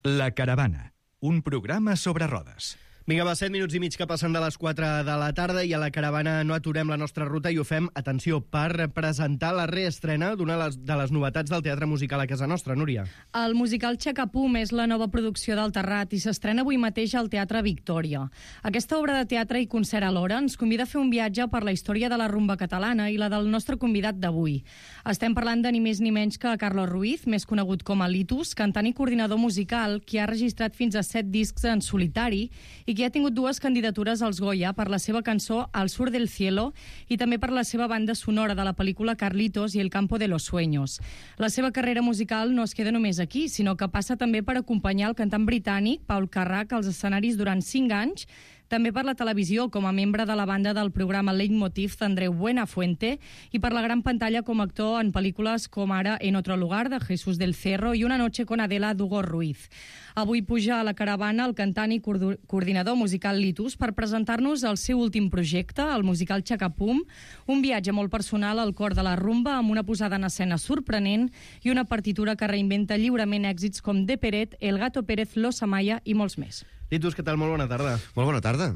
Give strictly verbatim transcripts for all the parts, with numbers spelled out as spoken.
La Caravana, un programa sobre rodes. Vinga, va, set minuts i mig que passen de les quatre de la tarda i a la Caravana no aturem la nostra ruta i ho fem, atenció, per presentar la reestrena d'una de les, de les novetats del teatre musical a casa nostra, Núria. El musical Xacapum és la nova producció del Terrat i s'estrena avui mateix al Teatre Victòria. Aquesta obra de teatre i concert alhora ens convida a fer un viatge per la història de la rumba catalana i la del nostre convidat d'avui. Estem parlant de ni més ni menys que Carlos Ruiz, més conegut com a Litus, cantant i coordinador musical, qui ha registrat fins a set discs en solitari i qui ha tingut dues candidatures als Goya per la seva cançó Al sur del cielo i també per la seva banda sonora de la pel·lícula Carlitos i el campo de los sueños. La seva carrera musical no es queda només aquí, sinó que passa també per acompanyar el cantant britànic Paul Carrack als escenaris durant cinc anys, també per la televisió com a membre de la banda del programa Leitmotiv d'Andreu Buenafuente i per la gran pantalla com a actor en pel·lícules com ara En otro lugar, de Jesús del Cerro i Una noche con Adela d'Hugo Ruiz. Avui puja a la Caravana el cantant i coordinador musical Litus per presentar-nos el seu últim projecte, el musical Xacapum, un viatge molt personal al cor de la rumba amb una posada en escena sorprenent i una partitura que reinventa lliurement èxits com De Peret, El Gato Pérez, Los Amaya i molts més. Litus, què tal? Molt bona tarda. Molt bona tarda.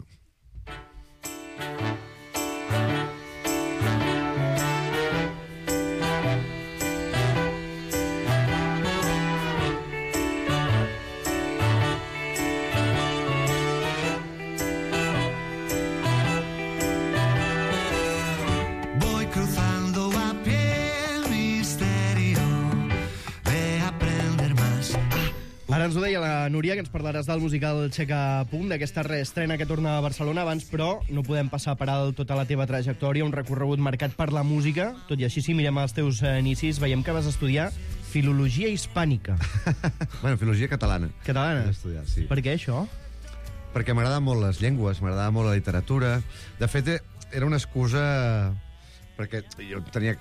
Ara ens ho deia la Núria, que ens parlaràs del musical Xacapum, d'aquesta reestrena que torna a Barcelona abans, però no podem passar per alt tota la teva trajectòria, un recorregut marcat per la música. Tot i així, si mirem els teus inicis, veiem que vas estudiar Filologia Hispànica. Bueno, Filologia Catalana. Catalana? Vaig estudiar, sí. Per què això? Perquè m'agraden molt les llengües, m'agradava molt la literatura. De fet, era una excusa perquè jo tenia...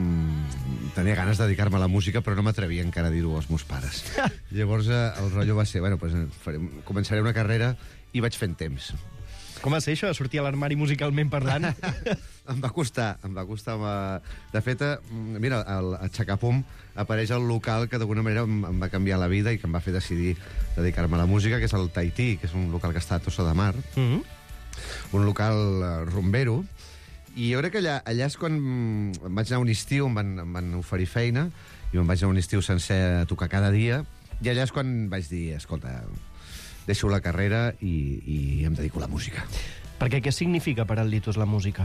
Mm, tenia ganes de dedicar-me a la música, però no m'atrevia encara a dir-ho als meus pares. Llavors eh, el rotllo va ser, bueno, pues, farem, començaré una carrera i vaig fent temps. Com va ser això, de sortir a l'armari musicalment parlant? Em va costar, em va costar. De fet, mira, el, el Xacapum apareix al local que d'alguna manera em, em va canviar la vida i que em va fer decidir dedicar-me a la música, que és el Tahití, que és un local que està a Tossa de Mar, mm-hmm. un local uh, rumbero. I jo crec que allà, allà és quan em vaig anar un estiu, em van, em van oferir feina, i em vaig anar un estiu sencer a tocar cada dia, i allà és quan vaig dir, escolta, deixo la carrera i, i em dedico a la música. Perquè què significa per al Litus la música?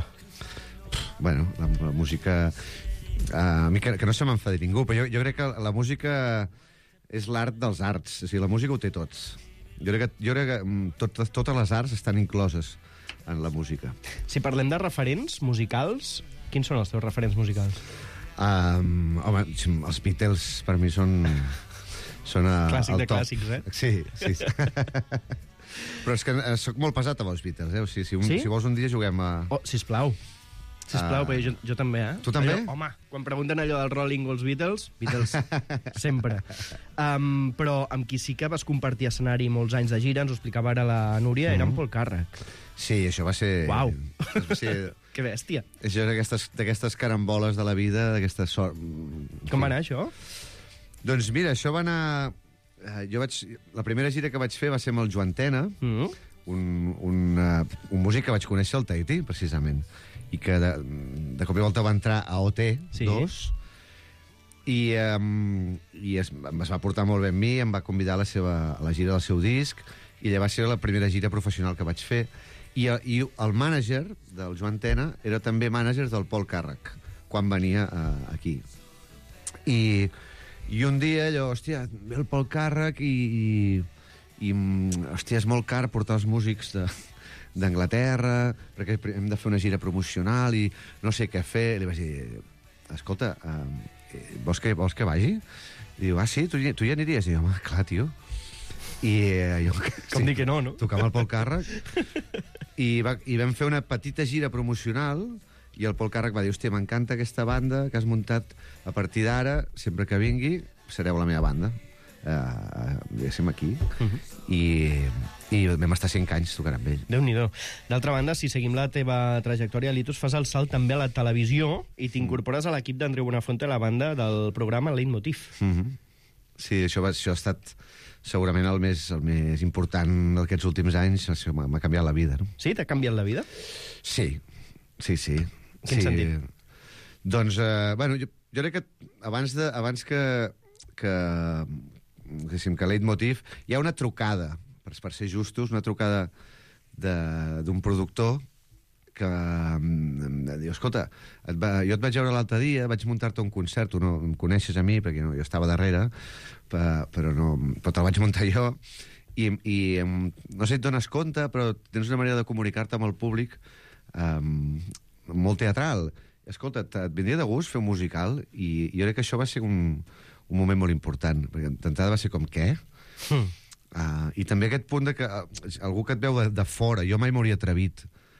Bueno, la, la música... Uh, a mi que, que no se m'enfadi ningú, però jo, jo crec que la música és l'art dels arts, o sigui, la música ho té tots. Jo crec que, jo crec que tot, totes les arts estan incloses en la música. Si parlem de referents musicals, quins són els teus referents musicals? Um, home, els Beatles per mi són... són a, Clàssic de top. clàssics, eh? Sí, sí. sí. Però és que soc molt pesat amb els Beatles, eh? O sigui, si, un, sí? si vols un dia juguem a... Oh, sisplau. Sisplau, uh, perquè jo, jo també, eh? Tu també? Allò, home, quan pregunten allò del Rolling o els Beatles, Beatles, sempre. Um, però amb qui sí que vas compartir escenari molts anys de gira, ens ho explicava ara la Núria, mm. era en Paul Carrack. Sí, això va ser... Uau! Va ser... Que bèstia. Això d'aquestes caramboles de la vida, d'aquesta sort... Com va anar, això? Doncs mira, això va anar... Jo vaig... La primera gira que vaig fer va ser amb el Joan Tena, mm. un, un, uh, un músic que vaig conèixer al Tahití, precisament, i que de, de cop i volta va entrar a O T dos, sí. i, um, i es, es va portar molt bé amb mi, em va convidar a la, seva, a la gira del seu disc, i ella va ser la primera gira professional que vaig fer, i, i el mànager del Joan Tena era també mànager del Paul Carrack, quan venia uh, aquí. I, I un dia allò, hòstia, ve el Paul Carrack i, i, i hòstia, és molt car portar els músics de... d'Anglaterra, perquè hem de fer una gira promocional i no sé què fer. Li vaig dir, escolta, uh, vols, que, vols que vagi? I diu, ah, sí, tu, tu hi aniries? I diu, home, clar, tio. I uh, jo... Com sí, dir que no, no? Tocava el Paul Carrack. I, va, I vam fer una petita gira promocional i el Paul Carrack va dir, hòstia, m'encanta aquesta banda que has muntat, a partir d'ara, sempre que vingui, sereu la meva banda. Uh, diguéssim aquí. Uh-huh. I... i vam estar cinc anys tocant amb ell. Déu-n'hi-do. D'altra banda, si seguim la teva trajectòria, Litus, fas el salt també a la televisió i t'incorpores a l'equip d'Andreu Buenafuente a la banda del programa Leitmotiv. Mm-hmm. Sí, això, va, això ha estat segurament el més, el més important d'aquests últims anys m'ha canviat la vida, no? Sí? T'ha canviat la vida? Sí, sí, sí. Quin sí. sentit? Doncs, eh, bueno, jo, jo crec que abans, de, abans que, que, que Leitmotiv, hi ha una trucada, per, per ser justos, una trucada d'un productor que em diu, escolta, et va, jo et vaig veure l'altre dia, vaig muntar-te un concert, tu no em coneixes a mi, perquè no, jo estava darrere, però, no, però te'l vaig muntar jo, i, i no sé si et dones compte, però tens una manera de comunicar-te amb el públic um, molt teatral. Escolta, et vindria de gust fer un musical? I, i jo crec que això va ser un, un moment molt important, perquè d'entrada va ser com, què? Mm. Uh, I també aquest punt de que uh, algú que et veu de, de fora, jo mai m'hauria atrevit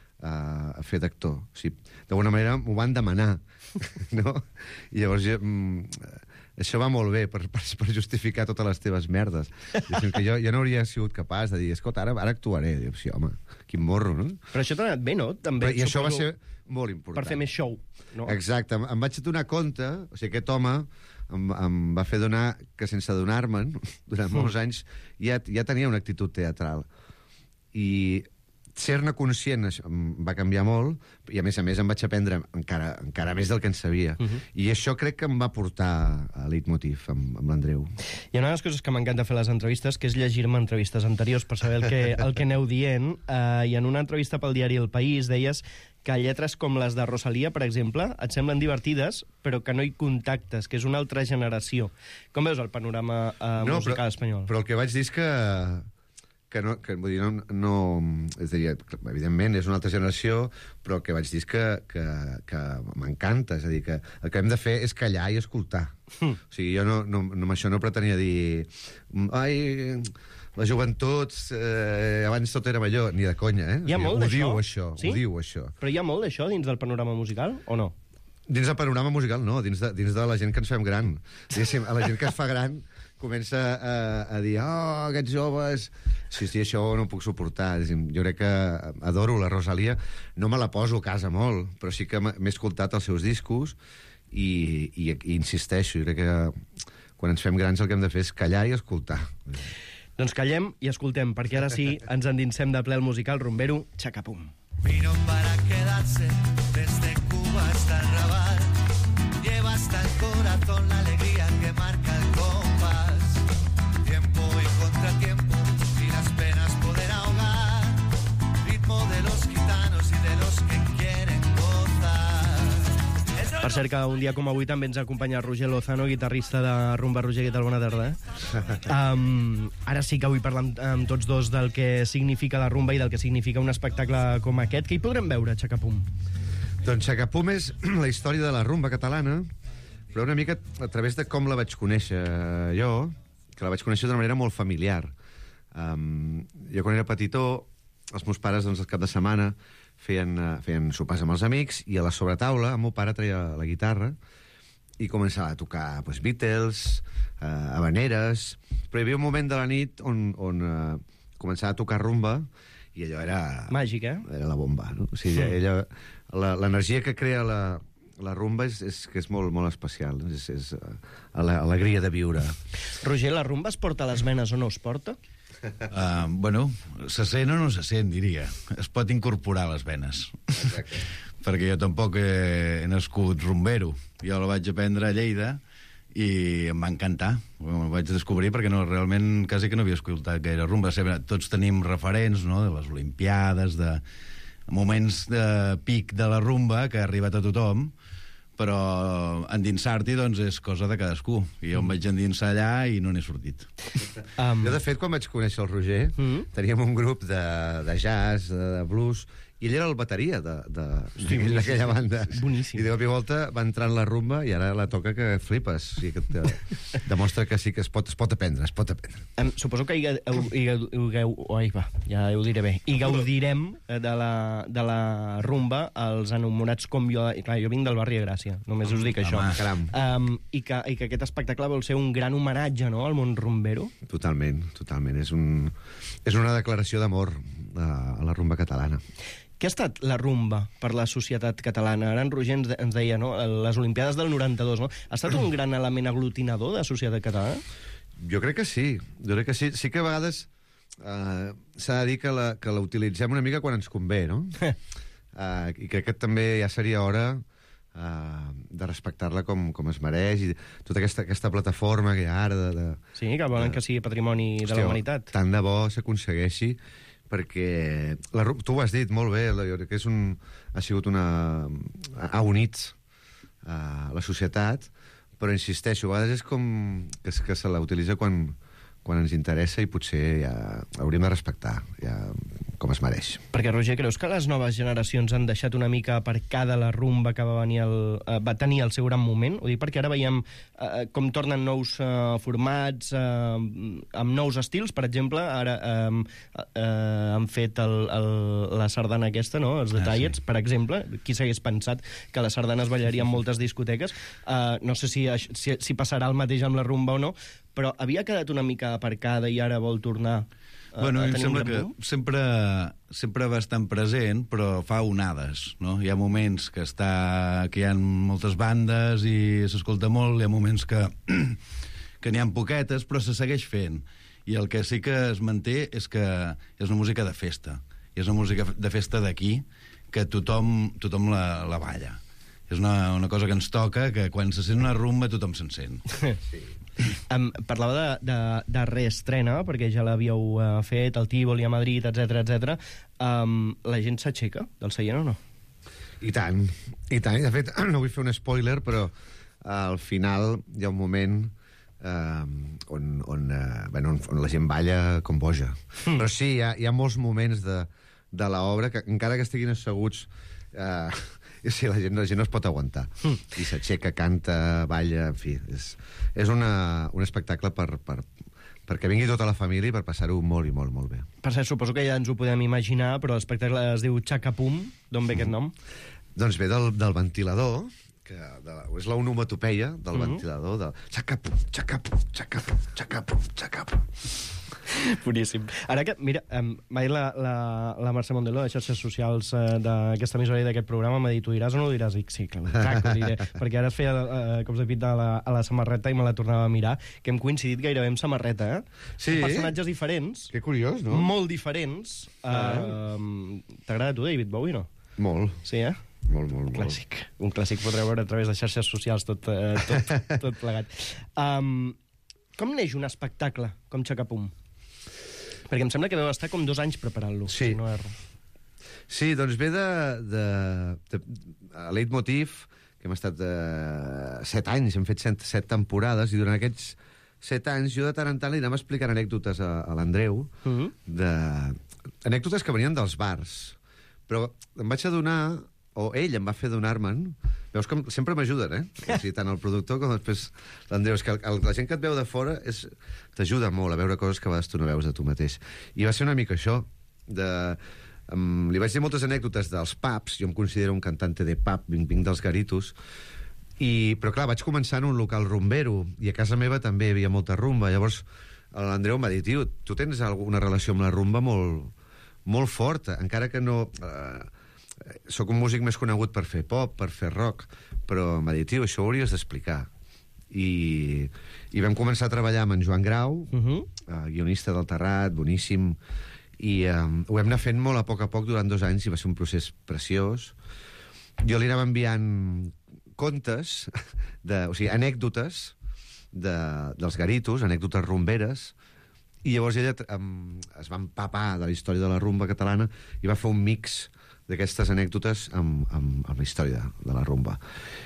a fer d'actor. O sigui, d'alguna manera m'ho van demanar, no? I llavors jo, mm, això va molt bé per, per, per justificar totes les teves merdes. Que jo, jo no hauria sigut capaç de dir, escolta, ara, ara actuaré. I dic, sí, home, quin morro, no? Però això t'ha anat bé, no? També, Però, I això va ser molt important. Per fer més show, no? Exacte. Em, em vaig donar compte, o sigui, aquest home em, em va fer donar que sense adonar-me'n, durant molts anys, ja, ja tenia una actitud teatral. I ser-ne conscient em va canviar molt, i a més a més em vaig aprendre encara, encara més del que en sabia. Uh -huh. I això crec que em va portar a Leitmotiv amb, amb l'Andreu. Hi ha una de les coses que m'encanta fer a les entrevistes, que és llegir-me entrevistes anteriors per saber el que, el que aneu dient. Uh, I en una entrevista pel diari El País deies que lletres com les de Rosalía, per exemple, et semblen divertides, però que no hi contactes, que és una altra generació. Com veus el panorama uh, no, musical però, espanyol? Però el que vaig dir és que que no, que, vull dir, no, no és a dir, evidentment és una altra generació, però el que vaig dir és que, que, que m'encanta, és a dir, que el que hem de fer és callar i escoltar. Mm. O sigui, jo no, no, no, amb això no pretenia dir ai, la joventut eh, abans tot era millor, ni de conya, eh? Hi ha molt ho d'això? diu això, Sí? ho diu això. Però hi ha molt d'això dins del panorama musical, o no? Dins del panorama musical, no, dins de, dins de la gent que ens fem gran. Diguéssim, a la gent que es fa gran comença a, a dir, oh, aquests joves... Sí, sí, això no ho puc suportar. Jo crec que adoro la Rosalía. No me la poso a casa molt, però sí que m'he escoltat els seus discos i, i, i insisteixo. Jo crec que quan ens fem grans el que hem de fer és callar i escoltar. Doncs callem i escoltem, perquè ara sí ens endinsem de ple al musical rumbero Chacapum. Vino para quedarse desde Cuba hasta el Raval. Lleva hasta el corazón la alegría que marca el compás. Tiempo y contratiempo y las penas poder ahogar. Ritmo de los gitanos y de los que quieren gozar. Per cert que un dia com avui també ens acompanya Roger Lozano, guitarrista de Rumba. Roger, què tal? Bona tarda. um, ara sí que vull parlar amb, amb tots dos del que significa la rumba i del que significa un espectacle com aquest. Què hi podrem veure, Chacapum? Doncs Chacapum és la història de la rumba catalana, però una mica a través de com la vaig conèixer jo, que la vaig conèixer d'una manera molt familiar. Um, jo quan era petitó, els meus pares doncs, el cap de setmana feien, uh, feien sopars amb els amics i a la sobretaula el meu pare treia la guitarra i començava a tocar pues, Beatles, uh, habaneres, però hi havia un moment de la nit on, on uh, començava a tocar rumba i allò era... Màgic, eh? Era la bomba, no? O sigui, ella... L'energia que crea la, la rumba és, és que és molt, molt especial. És, és alegria de viure. Roger, la rumba es porta a les venes o no es porta? Uh, bueno, se sent o no se sent, diria. Es pot incorporar a les venes. Exacte. Perquè jo tampoc he, he nascut rumbero. Jo la vaig aprendre a Lleida i em va encantar. Ho vaig descobrir perquè no, realment quasi que no havia escoltat gaire rumba. Tots tenim referents, no?, de les Olimpiades, de moments de pic de la rumba que ha arribat a tothom, però endinsar-t'hi doncs, és cosa de cadascú. I jo em vaig endinsar allà i no n'he sortit. Um... Jo, de fet, quan vaig conèixer el Roger, mm -hmm. teníem un grup de, de jazz, de, de blues, i ell era el bateria d'aquella banda. Boníssim. I de cop i volta va entrar en la rumba i ara la toca que flipes. O sigui, que te demostra que sí que es pot, es pot aprendre, es pot aprendre. Um, suposo que hi, hi, hi, hi, oi, va, ja ho diré bé. I gaudirem de la, de la rumba els anomenats com jo... Clar, jo vinc del barri de Gràcia, només us dic això. Home, um, i, que, I que aquest espectacle vol ser un gran homenatge, no?, al món rumbero. Totalment, totalment. És, un, és una declaració d'amor a, a la rumba catalana. Què ha estat la rumba per la societat catalana? Ara en Roger ens, de, ens deia, no?, les Olimpiades del noranta-dos, no? Ha estat un gran element aglutinador de la societat catalana? Jo crec que sí, jo crec que sí. Sí que a vegades uh, s'ha de dir que la, que la utilitzem una mica quan ens convé, no? uh, I crec que també ja seria hora uh, de respectar-la com, com es mereix, i tota aquesta, aquesta plataforma que hi ha ara de... de sí, que volen de, que sigui patrimoni de hòstia, la humanitat. Tant de bo s'aconsegueixi, perquè la, tu ho has dit molt bé, la, jo crec que és un, ha sigut una... ha unit uh, la societat, però insisteixo, a vegades és com que, que se la utilitza quan, quan ens interessa i potser ja hauríem de respectar ja, com es mereix. Perquè, Roger, creus que les noves generacions han deixat una mica aparcada la rumba que va, venir el, eh, va tenir el seu gran moment? Ho dic perquè ara veiem eh, com tornen nous eh, formats eh, amb nous estils. Per exemple, ara eh, eh, han fet el, el, la sardana aquesta, no? Els detallets, ah, sí. Per exemple. Qui s'hagués pensat que la sardana es ballaria en moltes discoteques? Eh, no sé si, si, si passarà el mateix amb la rumba o no, però havia quedat una mica aparcada i ara vol tornar a, bueno, a tenir tenir un un gran boom? boom? Sempre, sempre va estar present, però fa onades, no? Hi ha moments que, està, que hi ha moltes bandes i s'escolta molt, hi ha moments que, que n'hi ha poquetes, però se segueix fent. I el que sí que es manté és que és una música de festa. I és una música de festa d'aquí que tothom, tothom la, la balla. És una, una cosa que ens toca, que quan se sent una rumba tothom se'n sent. Sí. Um, parlava de, de, de reestrena, perquè ja l'havíeu uh, fet, al Tívoli, a Madrid, etcètera, etcètera. Um, la gent s'aixeca del seient o no? I tant, i tant. De fet, no vull fer un spoiler, però uh, al final hi ha un moment uh, on, on, uh, bueno, on, on la gent balla com boja. Mm. Però sí, hi ha, hi ha molts moments de, de l'obra que, encara que estiguin asseguts... Uh, sí, la gent, la gent no es pot aguantar. Mm. I s'aixeca, canta, balla, en fi. És, és una, un espectacle per, per, perquè vingui tota la família i per passar-ho molt i molt, molt bé. Per cert, suposo que ja ens ho podem imaginar, però l'espectacle es diu Xacapum. D'on ve mm. aquest nom? Doncs ve del, del ventilador, que de, és l'onomatopeia del mm -hmm. ventilador, del xacapum, xacapum, xacapum, xacapum, xacapum. Boníssim. Ara que, mira, um, mai la, la, la Mercè Mondeló de xarxes socials uh, d'aquesta emissora i d'aquest programa m'ha dit, ho diràs o no ho diràs? Dic, sí, clar, que ho diré, perquè ara es feia uh, cops de pit a la, a la samarreta i me la tornava a mirar, que hem coincidit gairebé amb samarreta, eh? Sí. Amb personatges diferents. Que curiós, no? Molt diferents. Uh, uh, T'agrada a tu, David Bowie, no? Molt. Sí, eh? Molt, molt, molt. Clàssic. Un clàssic podreu veure a través de xarxes socials tot, uh, tot, tot plegat. Um, com neix un espectacle com Xacapum? Perquè em sembla que vau estar com dos anys preparant-lo. Sí. Si no erro. Sí, doncs ve de... de, de a Leitmotiv, que hem estat de set anys, hem fet set, set temporades, i durant aquests set anys jo de tant en tant li anava explicant anècdotes a, a l'Andreu, uh -huh. de, anècdotes que venien dels bars. Però em vaig adonar, o ell em va fer adonar-me'n, veus que sempre m'ajuden, eh? O sigui, tant el productor com després l'Andreu. És que el, el, la gent que et veu de fora t'ajuda molt a veure coses que a vegades tu no veus de tu mateix. I va ser una mica això. De, um, li vaig dir moltes anècdotes dels pubs. Jo em considero un cantante de pub, vinc, vinc dels Garitos. I, però clar, vaig començar en un local rumbero, i a casa meva també hi havia molta rumba. Llavors l'Andreu m'ha dit, tio, tu tens alguna relació amb la rumba molt, molt forta, encara que no... Eh, soc un músic més conegut per fer pop, per fer rock, però m'ha dit, tio, això ho hauries d'explicar. I, I vam començar a treballar amb en Joan Grau, uh -huh. uh, guionista del Terrat, boníssim, i um, ho vam anar fent molt a poc a poc durant dos anys, i va ser un procés preciós. Jo li anava enviant contes, de, o sigui, anècdotes de, dels Garitos, anècdotes rumberes, i llavors ella um, es va empapar de la història de la rumba catalana i va fer un mix d'aquestes anècdotes amb, amb, amb la història de, de la rumba.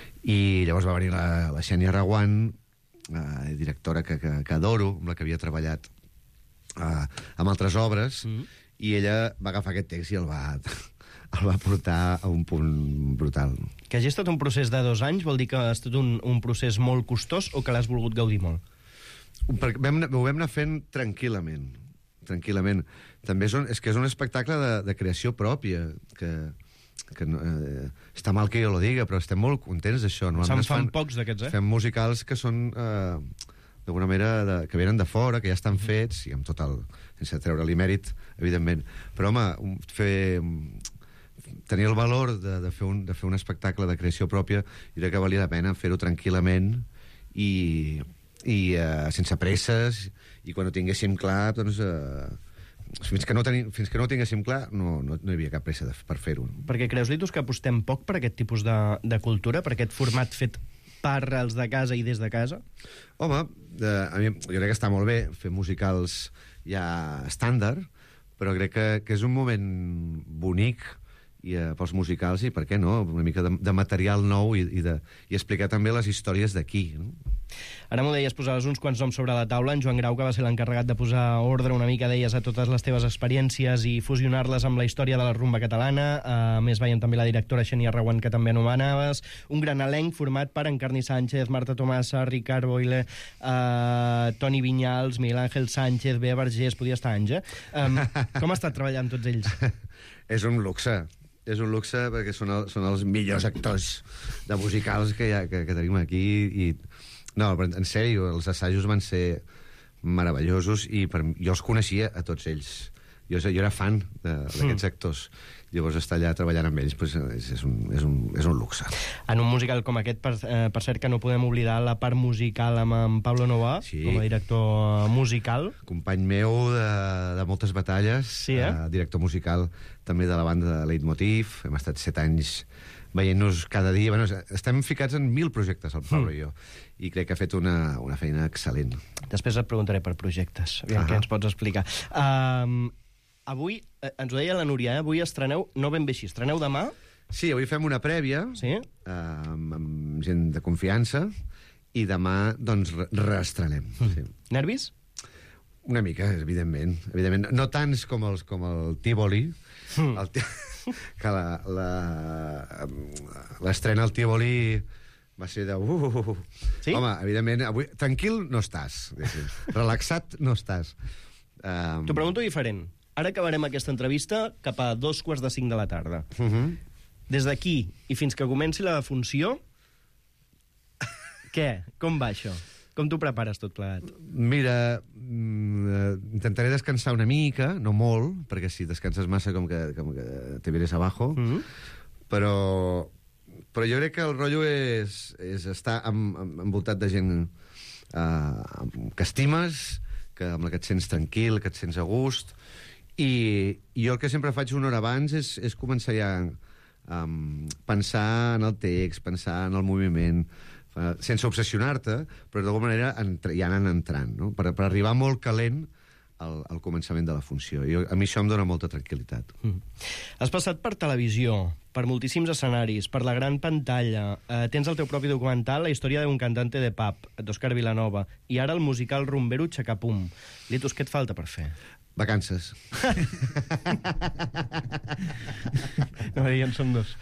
I llavors va venir la, la Xènia Raguant, eh, directora que, que, que adoro, amb la que havia treballat eh, amb altres obres, mm. i ella va agafar aquest text i el va, el va portar a un punt brutal. Que hagi estat un procés de dos anys vol dir que ha estat un, un procés molt costós o que l'has volgut gaudir molt? Perquè vam, ho vam anar fent tranquil·lament. tranquil·lament. També és, un, és que és un espectacle de, de creació pròpia, que, que eh, està mal que jo lo diga, però estem molt contents d'això. Se'n fan pocs d'aquests, eh? Fem musicals que són, eh, d'alguna manera, de, que venen de fora, que ja estan fets, i amb tot el... sense treure-li mèrit, evidentment. Però, home, un, fer... tenir el valor de, de, fer un, de fer un espectacle de creació pròpia i de que valia la pena fer-ho tranquil·lament i, i uh, sense presses, i quan ho tinguéssim clar, doncs... Uh, fins, que no teni, fins que no ho tinguéssim clar, no, no, no hi havia cap pressa de, per fer-ho. Perquè creus, Litus, que apostem poc per aquest tipus de, de cultura, per aquest format fet per als de casa i des de casa? Home, eh, a mi, jo crec que està molt bé fer musicals ja estàndard, però crec que, que és un moment bonic i, eh, pels musicals, i per què no? Una mica de, de material nou i, i, de, i explicar també les històries d'aquí, no? Ara m'ho deies, posaves uns quants noms sobre la taula. En Joan Grau, que va ser l'encarregat de posar ordre una mica, deies, a totes les teves experiències i fusionar-les amb la història de la rumba catalana. A més, veiem també la directora Xènia Reguant, que també anomenaves. Un gran elenc format per Encarni Sánchez, Marta Tomasa, Ricard Boile, eh, Toni Vinyals, Miguel Ángel Sánchez, Bea Vergés, podia estar anys, eh? Um, com ha estat treballant tots ells? És un luxe. És un luxe perquè són, el, són els millors actors de musicals que, ha, que, que tenim aquí. I, no, però en sèrio, els assajos van ser meravellosos i per, jo els coneixia a tots ells. Jo, jo era fan d'aquests mm. actors. Llavors estar allà treballant amb ells pues, és, és, un, és, un, és un luxe. En un musical com aquest, per, eh, per cert que no podem oblidar la part musical amb en Pablo Novoa, sí, com a director musical. Company meu de, de moltes batalles, sí, eh? eh, director musical també de la banda de Leitmotiv. Hem estat set anys veient-nos cada dia. Bueno, estem ficats en mil projectes, el Pablo mm. i jo, i crec que ha fet una, una feina excel·lent. Després et preguntaré per projectes, aviam què ens pots explicar. Um, avui, eh, ens ho deia la Núria, eh? Avui estreneu, no ben bé així, estreneu demà? Sí, avui fem una prèvia, sí? eh, amb, amb gent de confiança, i demà, doncs, re reestrenem. Mm. Sí. Nervis? Una mica, evidentment. evidentment. No tants com, els, com el Tívoli, mm. el tí... que l'estrena al Tívoli va ser de... Uh, uh, uh. Sí? Home, evidentment, avui... tranquil no estàs, relaxat no estàs. Um... T'ho pregunto diferent. Ara acabarem aquesta entrevista cap a dos quarts de cinc de la tarda. Uh -huh. Des d'aquí i fins que comenci la funció, què? Com va això? Com t'ho prepares tot plegat? Mira, mm, intentaré descansar una mica, no molt, perquè si descanses massa com que, com que te vienes abajo, mm -hmm. però, però jo crec que el rotllo és, és estar amb, amb, envoltat de gent uh, que estimes, que, amb la que et sents tranquil, que et sents a gust, i, i jo el que sempre faig una hora abans és, és començar ja a um, pensar en el text, pensar en el moviment, sense obsessionar-te, però d'alguna manera entre, ja anant entrant, no? per, per arribar molt calent al, al començament de la funció. I a mi això em dona molta tranquil·litat. Mm. Has passat per televisió, per moltíssims escenaris, per la gran pantalla, eh, tens el teu propi documental, La història d'un cantante de pub, d'Òscar Vilanova, i ara el musical rumbero Xacapum. Litus, què et falta per fer? Vacances. No, en són dos.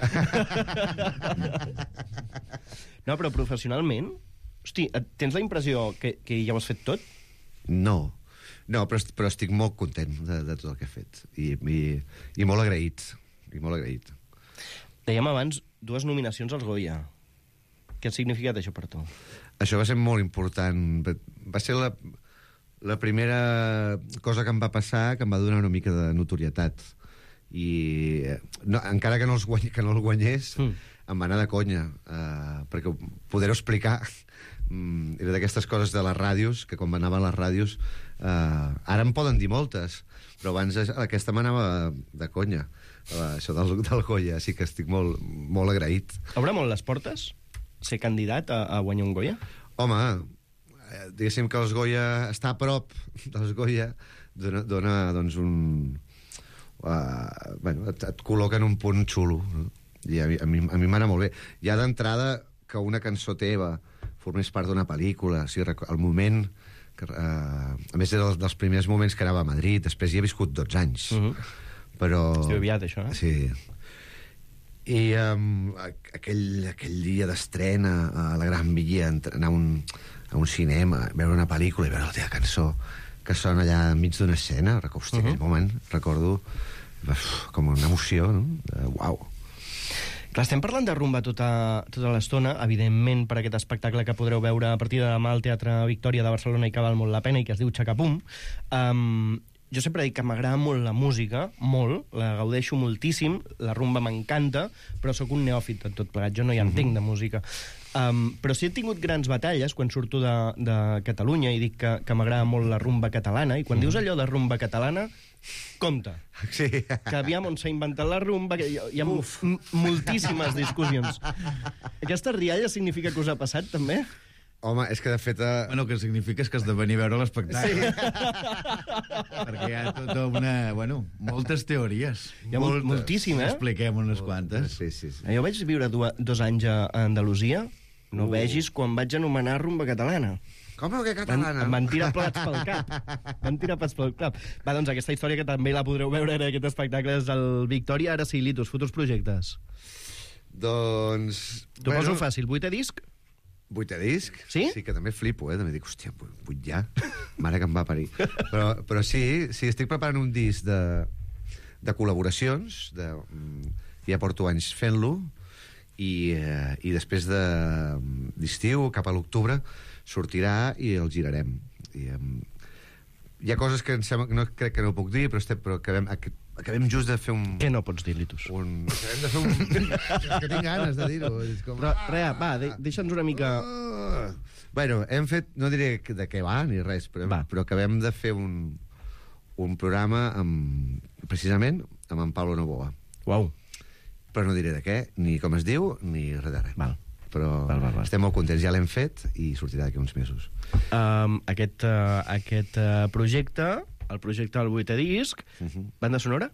No, però professionalment, hosti, tens la impressió que, que ja ho has fet tot? No, no, però, però estic molt content de, de tot el que he fet. I, i, i molt agraït. I molt agraït. Dèiem abans dues nominacions als Goya. Què ha significat això per tu? Això va ser molt important. Va ser la, la primera cosa que em va passar que em va donar una mica de notorietat. I no, encara que no, els guany, que no el guanyés, mm. em va anar de conya, uh, perquè poder-ho explicar um, era d'aquestes coses de les ràdios, que quan anava a les ràdios, uh, ara em poden dir moltes, però abans aquesta m'anava de conya, uh, això del, del Goya, així que estic molt, molt agraït. Obre molt les portes, ser candidat a, a guanyar un Goya? Home, diguéssim que els Goya, estar a prop dels Goya, dona, dona doncs un... Uh, bueno, et, et col·loca en un punt xulo, no? I a mi a mi m'agrada molt bé. Ja d'entrada que una cançó teva formés part d'una pel·lícula, o sigui, el moment que, uh, a més dels, dels primers moments que anava a Madrid, després hi he viscut dotze anys, uh -huh. però... Estiu aviat, això, eh? Sí. I um, aquell, aquell dia d'estrena a la Gran Via, anar a un, a un cinema, veure una pel·lícula i veure la teva cançó que sona allà enmig d'una escena, hòstia, uh -huh. aquell moment, recordo, uf, com una emoció, no? De, uau. Clar, estem parlant de rumba tota, tota l'estona, evidentment per aquest espectacle que podreu veure a partir de demà al Teatre Victòria de Barcelona i que val molt la pena i que es diu Xacapum. Um, jo sempre dic que m'agrada molt la música, molt, la gaudeixo moltíssim, la rumba m'encanta, però sóc un neòfit de tot plegat, jo no hi entenc de música. Um, però sí he tingut grans batalles quan surto de, de Catalunya i dic que, que m'agrada molt la rumba catalana, i quan dius allò de rumba catalana, compte, Sí. que aviam on s'ha inventat la rumba, que hi ha, hi ha m- moltíssimes discussions. Aquesta rialla significa que us ha passat, també? Home, és que de fet... Eh... Bueno, el que significa és que has de venir a veure l'espectacle. Sí. Perquè hi ha tota una... Bueno, moltes teories. Hi ha molt, moltíssim, eh? Expliquem unes quantes. Sí, sí, sí. Jo vaig viure du- dos anys a a Andalusia, no uh. vegis quan vaig anomenar rumba catalana. Com que Van, catalana? em van tirar plats pel cap. Van tirar plats pel cap. Va, doncs aquesta història que també la podreu veure en aquest espectacle és del Victòria. Ara sí, Litus, futurs projectes. Doncs... T'ho bueno, poso fàcil, vuitè disc? Vuitè disc? Sí? Sí, que també flipo, eh? També dic, hòstia, vuit ja? Mare que em va parir. Però, però sí, sí, estic preparant un disc de, de col·laboracions, de, ja porto anys fent-lo, i, eh, i després de d'estiu, cap a l'octubre, sortirà i el girarem. I, um, hi ha coses que em sembla que no, crec que no puc dir, però, estem, però acabem, acabem just de fer un... Què no pots dir, Litus? un acabem de fer un... que tinc ganes de dir-ho. És com... Però, rea, va, de, deixa'ns una mica... Uh, bueno, hem fet... No diré de què va ni res, però, Va. però acabem de fer un, un programa amb, precisament amb en Pablo Novoa. Uau. Però no diré de què, ni com es diu, ni res de res. Val. Però Val, val, val. estem molt contents, ja l'hem fet i sortirà d'aquí uns mesos. Um, aquest uh, aquest uh, projecte, el projecte del vuitè disc, Uh -huh. banda sonora?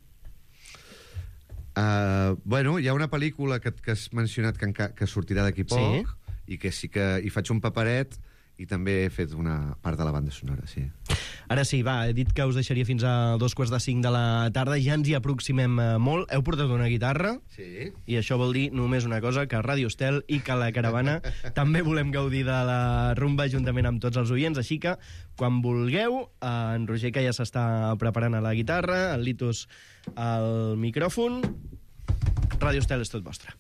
Uh, bueno, hi ha una pel·lícula que, que has mencionat que, enca- que sortirà d'aquí poc, Sí. i que sí que hi faig un paperet i també he fet una part de la banda sonora, sí. Ara sí, va, he dit que us deixaria fins a dos quarts de cinc de la tarda, ja ens hi aproximem uh, molt. Heu portat una guitarra? Sí. I això vol dir només una cosa, que Ràdio Estel i que la Caravana també volem gaudir de la rumba juntament amb tots els oients, així que quan vulgueu, eh, en Roger, que ja s'està preparant a la guitarra, el Litus al micròfon, Ràdio Estel és tot vostre.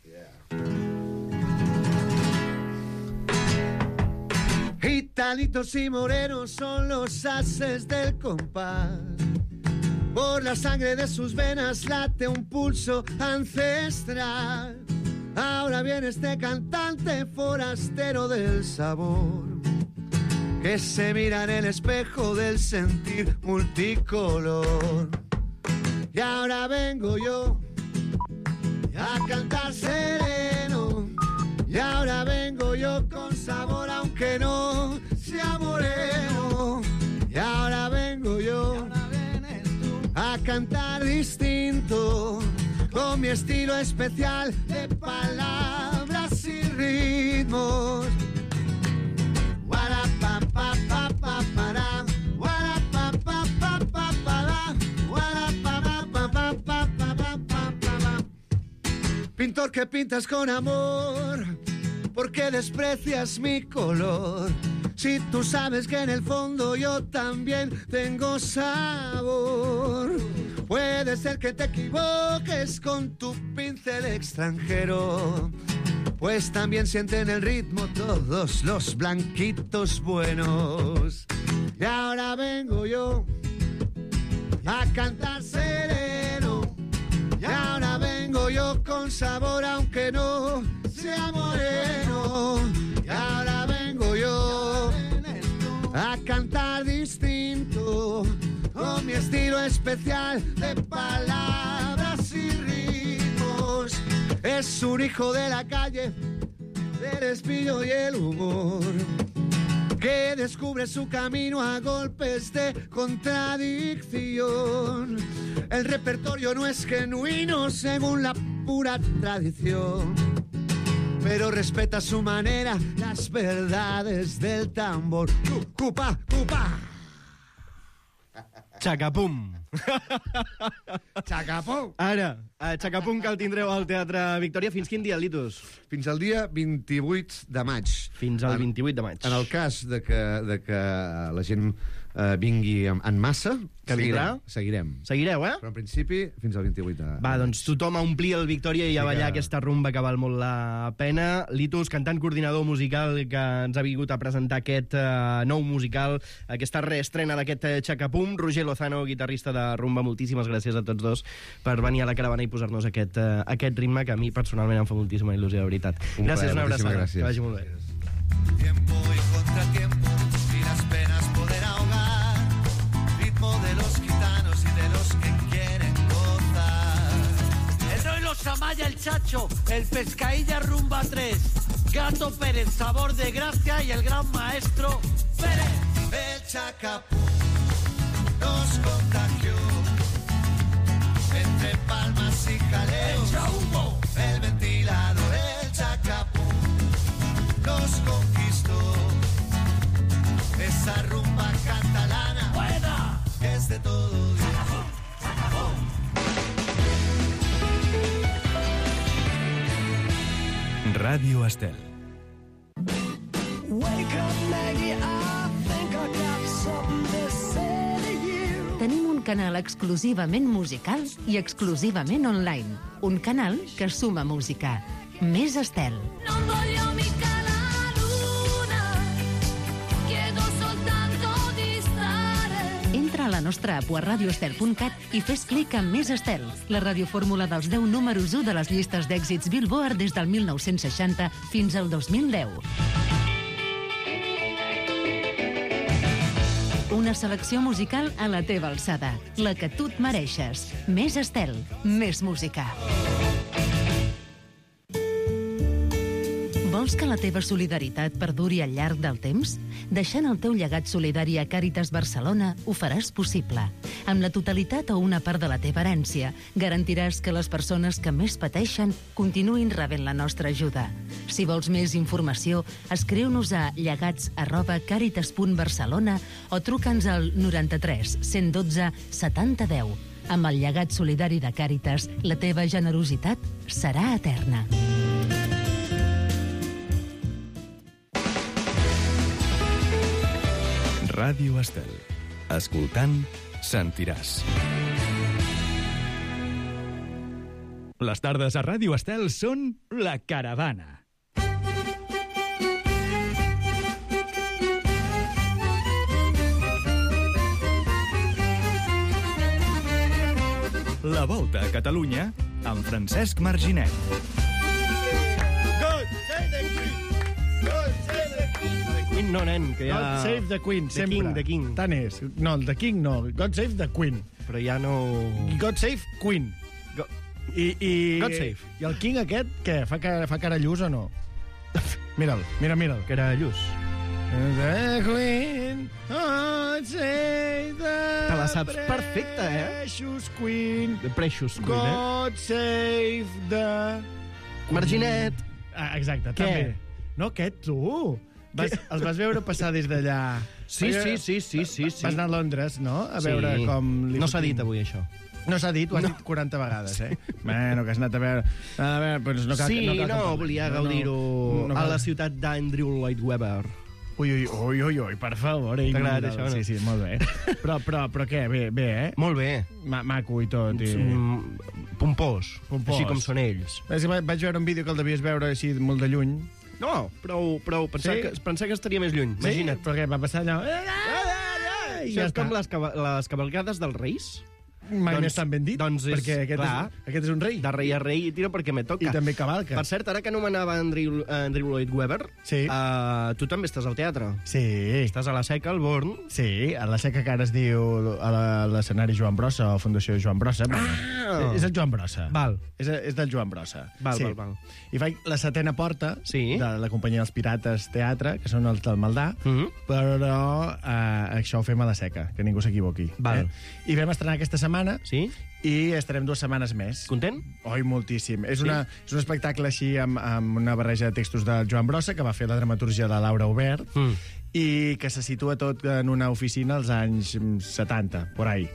Gitanitos y morenos son los haces del compás. Por la sangre de sus venas late un pulso ancestral. Ahora viene este cantante forastero del sabor, que se mira en el espejo del sentir multicolor. Y ahora vengo yo a cantar sereno, y ahora vengo yo con sabor aunque no sea moreno. Y ahora vengo yo a cantar distinto, con mi estilo especial de palabras y ritmos. Guarapapapapapara, guarapapapapapara, guarapapapapapapara. Pintor que pintas con amor, ¿por qué desprecias mi color? Si tú sabes que en el fondo yo también tengo sabor. Puede ser que te equivoques con tu pincel extranjero, pues también sienten el ritmo todos los blanquitos buenos. Y ahora vengo yo a cantar sereno, y ahora vengo yo con sabor aunque no sea moreno. Y ahora vengo yo a cantar distinto, con mi estilo especial de palabras y ritmos. Es un hijo de la calle, del espillo y el humor, que descubre su camino a golpes de contradicción. El repertorio no es genuino según la pura tradición, pero respeta a su manera las verdades del tambor. ¡Cupa, cupa! Xacapum! Xacapum! Ara, a Xacapum, que el tindreu al Teatre Victòria. Fins quin dia, Litus? Fins al dia vint-i-vuit de maig. Fins al En- vint-i-vuit de maig. En el cas de que, de que la gent eh, vingui en, en massa, Que vindrà? seguirem. Seguireu, eh? Però en principi, fins al vint-i-vuit de... Va, doncs tothom a omplir el Victòria i a Sí ballar que- aquesta rumba que val molt la pena. Litus, cantant coordinador musical que ens ha vingut a presentar aquest uh, nou musical, aquesta reestrena d'aquest uh, Xacapum. Roger Lozano, guitarrista de rumba, moltíssimes gràcies a tots dos per venir a la caravana i posar-nos aquest, uh, aquest ritme que a mi personalment em fa moltíssima il·lusió, de veritat. Un Gràcies, plaer, una moltíssimes abraçada. gràcies. Que vagi molt bé. Tiempo y contratiempo y las penas poder ahogar. Ritmo de los gitanos y de los que quieren gozar. El Roy los Amaya, el Chacho, el Pescailla Rumba tres, Gato Pérez, Sabor de Gracia y el gran maestro Pérez. El Chacapum nos contagió. Entre palmas y jaleos, el ventilador, el Chacapum nos conquistó. Esa rumba catalana ¡Buena! que es de todo Dios. Ràdio Estel. Tenim un canal exclusivament musical i exclusivament online. Un canal que suma música. Més Estel. Non voglio mica la luna, chiedo soltanto di stare. Entra a la nostra app o a radioestel punt cat i fes clic en Més Estel, la radiofórmula dels deu números u de les llistes d'èxits Billboard des del mil nou-cents seixanta fins al dos mil deu. Una selecció musical a la teva alçada, la que tu et mereixes. Més Estel, més música. Vols que la teva solidaritat perduri al llarg del temps? Deixant el teu llegat solidari a Càritas Barcelona ho faràs possible. Amb la totalitat o una part de la teva herència, garantiràs que les persones que més pateixen continuïn rebent la nostra ajuda. Si vols més informació, escriu-nos a llegats arroba càritas punt barcelona o truca'ns al noranta-tres cent dotze setanta deu. Amb el llegat solidari de Càritas, la teva generositat serà eterna. Ràdio Estel. Escoltant, sentiràs. Les tardes a Ràdio Estel són La Caravana. La volta a Catalunya amb Francesc Marginet. God save the Queen! God save the Queen! The Queen no, nen, que ja... God save the Queen, The sempre. King, the King. Tant és. No, el The King no. God save the Queen. Però ja no... God save Queen. Go... I, i, God save. I el King aquest, què? Fa, cara, fa cara lluç o no? Mira'l, mira, mira'l. Que era lluç. The Queen, God save the... Te la saps perfecta, eh? Precious Queen. The Precious Queen, eh? God save the... Marginet! Ah, exacte, Què? també. No, què, tu? Vas, els vas veure passar des d'allà. Sí, sí, sí, sí, sí, sí. Vas anar a Londres, no? A veure Sí. com... li No s'ha fotin- dit avui, això. No s'ha dit, ho has No. dit quaranta vegades, eh? Bueno, que has anat a veure... A veure, doncs no cal, Sí, no, cal que no, parli. volia No, no, gaudir-ho no a cal- la ciutat d'Andrew Lloyd Webber. Ui, ui, ui, ui, ui, per favor. Eh? T'ha agradat No, això, no? Sí, sí, molt bé. Però, però, però què? Bé, bé, eh? Molt bé. Ma maco i tot. I... Mm, pompós, Pompós. així com són ells. És que va- vaig veure un vídeo que el devies veure així molt de lluny. No, prou, prou. Pensar, Sí? que, pensar que estaria més lluny. Imagina't. Sí? Però què, va passar allò... I Això ja és com està. les, cava les cavalcades dels reis. Mai doncs- més tan ben dit, doncs és- perquè aquest, clar. és, aquest és un rei. De rei a rei i tiro perquè me toca. I també cavalca. Per cert, ara que anomenava Andrew, Andrew Lloyd Webber, Sí. uh, tu també estàs al teatre. Sí. Estàs a la Seca, al Born. Sí, a la seca que ara es diu a la- l'escenari Joan Brossa, o Fundació Joan Brossa. Ah! És el Joan Brossa. Val. És, és del Joan Brossa. Val, sí. val, val. I faig la setena porta Sí. de la companyia dels Pirates Teatre, que són els del Maldà, Mhm. però eh, això ho fem a la seca, que ningú s'equivoqui. Val. Eh? I vam estrenar aquesta setmana Sí? i estarem dues setmanes més. Content? Oi, moltíssim. És, una, és un espectacle així amb, amb una barreja de textos del Joan Brossa, que va fer la dramaturgia de Laura Obert, Mm. i que se situa tot en una oficina als anys setanta, por ahí.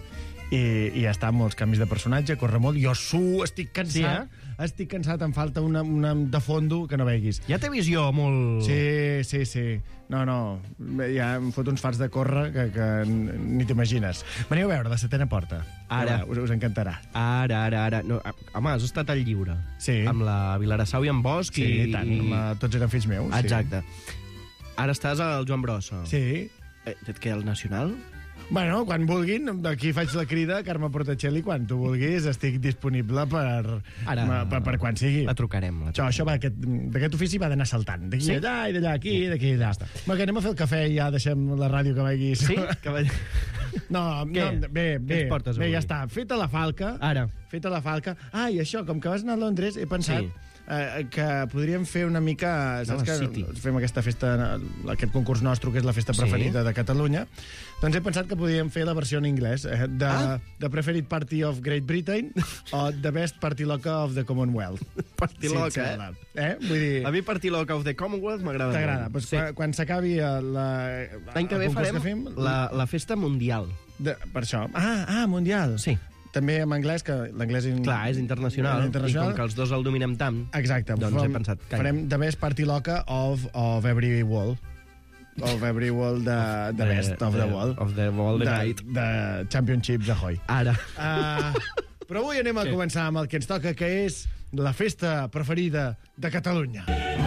i, i ja està, molts canvis de personatge, corre molt, jo suo, estic cansat, Sí, eh? estic cansat, em falta una, una de fondo que no veguis. Ja té visió molt... Sí, sí, sí. No, no, ja em fot uns farts de córrer que, que ni t'imagines. Veniu a veure, la setena porta. Ara. Us, us encantarà. Ara, ara, ara... No, home, has estat al Lliure. Sí. Amb la Vilarassau i en Bosch. Sí, i... i tant, home, tots eren fills meus. Exacte. Ara estàs al Joan Brossa. Sí. Eh, et queda el Nacional? Bueno, quan vulguin, aquí faig la crida, Carme Portacelli, quan tu vulguis, estic disponible per, Ara, per, per quan sigui. La trucarem. La Això, això va, aquest, d'aquest ofici va d'anar saltant. D'aquí Sí? allà, i d'allà aquí, i d'aquí allà. Va, que anem a fer el cafè i ja deixem la ràdio que vagi... Sí? Que va... No, Què? no, bé, Què bé, ens portes bé, avui? ja està. Feta la falca, Ara. feta la falca... Ah, i això, com que vas anar a Londres, he pensat... Sí. Eh, que podríem fer una mica... Saps la que City. fem aquesta festa, aquest concurs nostre, que és la festa Sí. preferida de Catalunya, doncs he pensat que podríem fer la versió en anglès, eh, de Ah. The Preferred Party of Great Britain o The Best Party Loca of the Commonwealth. Party loca, eh? eh? Vull dir... A mi Party Loca of the Commonwealth m'agrada molt. T'agrada? Pues Sí. quan, quan s'acabi eh, la... L'any que el ve concurs farem que fem, la, la festa mundial. De, per això. Ah, ah, mundial. Sí. També en anglès, que l'anglès... In... Clar, és internacional, internacional. i com que els dos el dominem tant... Exacte. Doncs farem, he pensat, calla. Farem The Best Party Loca of, of Every Wall. Of Every Wall de, de Best of the, Wall. Of the Wall the de, Night. de Championships Ahoy. Ara. Uh, però avui anem a Què? començar amb el que ens toca, que és la festa preferida de Catalunya.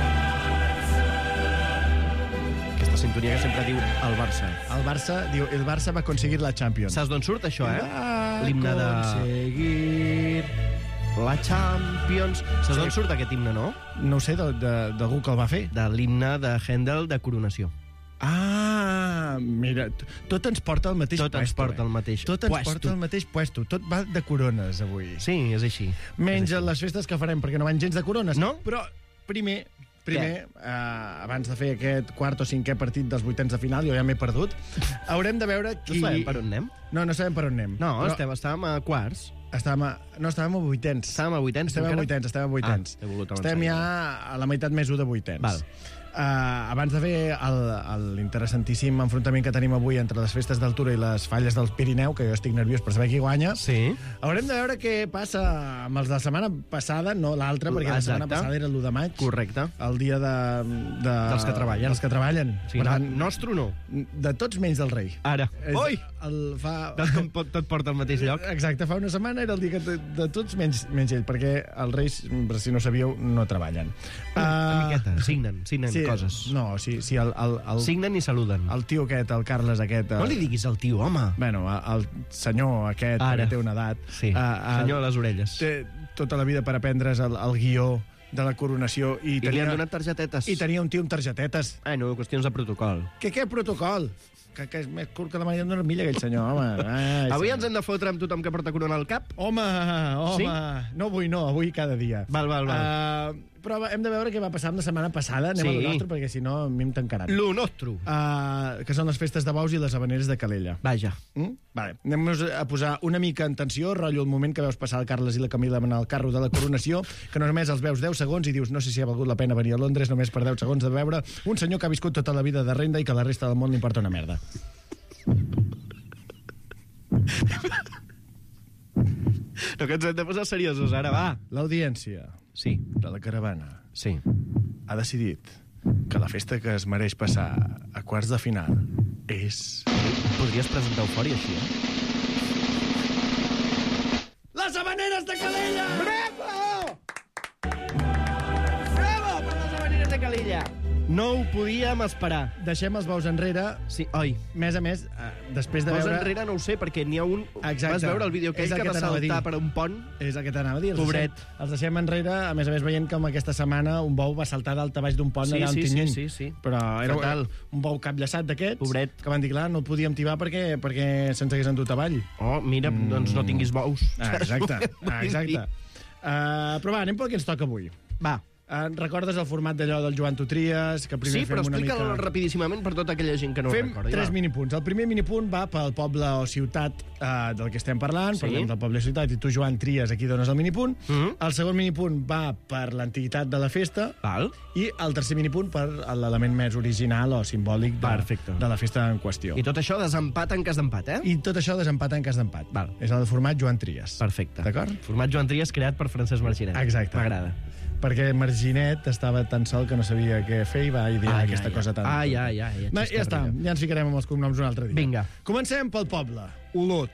Aquesta sintonia que sempre diu el Barça. El Barça diu, el Barça va aconseguir la Champions. Saps d'on surt això, eh? Va L'himne de... aconseguir... La Champions... Saps d'on surt aquest himne, no? No ho sé, de- de- d'algú que el va fer. De l'himne de Händel de Coronació. Ah, mira, t- tot ens porta al mateix Tot ens puesto. porta eh? al mateix Tot ens puesto. porta al mateix puesto. Tot va de corones, avui. Sí, és així. Menys les festes que farem, perquè no van gens de corones. No? Però primer, primer eh, abans de fer aquest quart o cinquè partit dels vuitens de final, jo ja m'he perdut, haurem de veure No qui... sabem per on anem? No, no sabem per on anem. No, Però estem, estàvem a quarts. Estàvem a... No, estàvem a vuitens. Estàvem a vuitens, Estem a encara? vuitens, estem a vuitens. Ah, he volgut avançar. Estem ja a la meitat més u de vuitens. Val. Uh, abans de fer el- el- l'interessantíssim enfrontament que tenim avui entre les festes d'altura i les falles del Pirineu, que jo estic nerviós per saber qui guanya, Sí. haurem de veure què passa amb els de la setmana passada, no l'altra, perquè la setmana Exacte. passada era l'u de maig. Correcte. El dia de, de... Dels que treballen. Dels que treballen. O sigui, Per tant, no, nostre no. de tots menys del rei. Ara. És- Oi! El fa... Veus com pot, tot porta al mateix lloc? Exacte, fa una setmana era el dia que de, de tots menys, menys ell, perquè els reis, si no sabíeu, no treballen. Una Ah, miqueta. Signen, signen sí, coses. No, sí, sí, el, el, el, Signen i saluden. el tio aquest, el Carles aquest... No li diguis al tio, home. Bueno, el senyor aquest, Ara. que té una edat... Sí, eh, eh, senyor a les orelles. Té tota la vida per aprendre's el, el guió de la coronació i, I li tenia, han donat targetetes. i tenia un tio amb targetetes. Bueno, qüestions de protocol. Que què protocol? Que, que és més curt que la manera d'una armilla, aquell senyor, home. Ai, Avui senyor. ens hem de fotre amb tothom que porta corona al cap? Home, home, Sí? no avui no, avui cada dia. Val, val, val. Uh, però hem de veure què va passar la setmana passada, anem Sí. a lo nostre, perquè si no a mi em tancaran. Lo nostre. Uh, que són les festes de bous i les habaneres de Calella. Vaja. Mm? Vale. Anem a posar una mica en tensió, rotllo el moment que veus passar el Carles i la Camila en el carro de la coronació, que només els veus deu segons i dius no sé si ha valgut la pena venir a Londres només per deu segons de veure un senyor que ha viscut tota la vida de renda i que la resta del món li importa una merda. No, que ens hem de posar seriosos ara, va. L'audiència Sí, de la caravana sí. ha decidit que la festa que es mereix passar a quarts de final és... Podries presentar Eufòria així, eh? Les habaneres de Calella! Bravo! Bravo per les habaneres de Calella! No ho podíem esperar. Deixem els bous enrere. Sí, oi. A més a més, eh, després de Veus veure... enrere no ho sé, perquè n'hi ha un... Exacte. Vas veure el vídeo aquell És el que que va t'anava a dir. saltar per un pont? És el que t'anava a dir. Els Pobret. Deixem, els deixem enrere, a més a més veient com aquesta setmana un bou va saltar dalt a baix d'un pont Sí, allà sí, en sí, Tinyent. sí, sí. Però era Fatal. un bou capllaçat d'aquests. Pobret. Que van dir, clar, no el podíem tibar perquè, perquè se'ns hagués endut avall. Oh, mira, mm. doncs no tinguis bous. Ah, exacte, Vull ah, exacte. dir. Uh, però va, anem pel que ens toca avui. Va. Eh, recordes el format d'allò del Joan Tutries? Que primer Sí, però fem una explica'l mica... rapidíssimament per tota aquella gent que no Fem ho recordi. tres va. minipunts. El primer minipunt va pel poble o ciutat eh, del que estem parlant, Sí. parlem del poble o ciutat, i tu, Joan, tries aquí dones el minipunt. Mhm. El segon minipunt va per l'antiguitat de la festa, Val. i el tercer minipunt per l'element més original o simbòlic de, Perfecte. de la festa en qüestió. I tot això desempat en cas d'empat, eh? I tot això desempat en cas d'empat. Val. És el format Joan Tries. Perfecte. D'acord? Format Joan Trias creat per Francesc Marginet. Exacte. M'agrada. Perquè Marginet estava tan sol que no sabia què fer i va idear Ai, aquesta ai, cosa tan... ai, ai, ai, ai, Va, ja està, ja ens ficarem amb els cognoms un altre dia. Vinga. Comencem pel poble. Olot.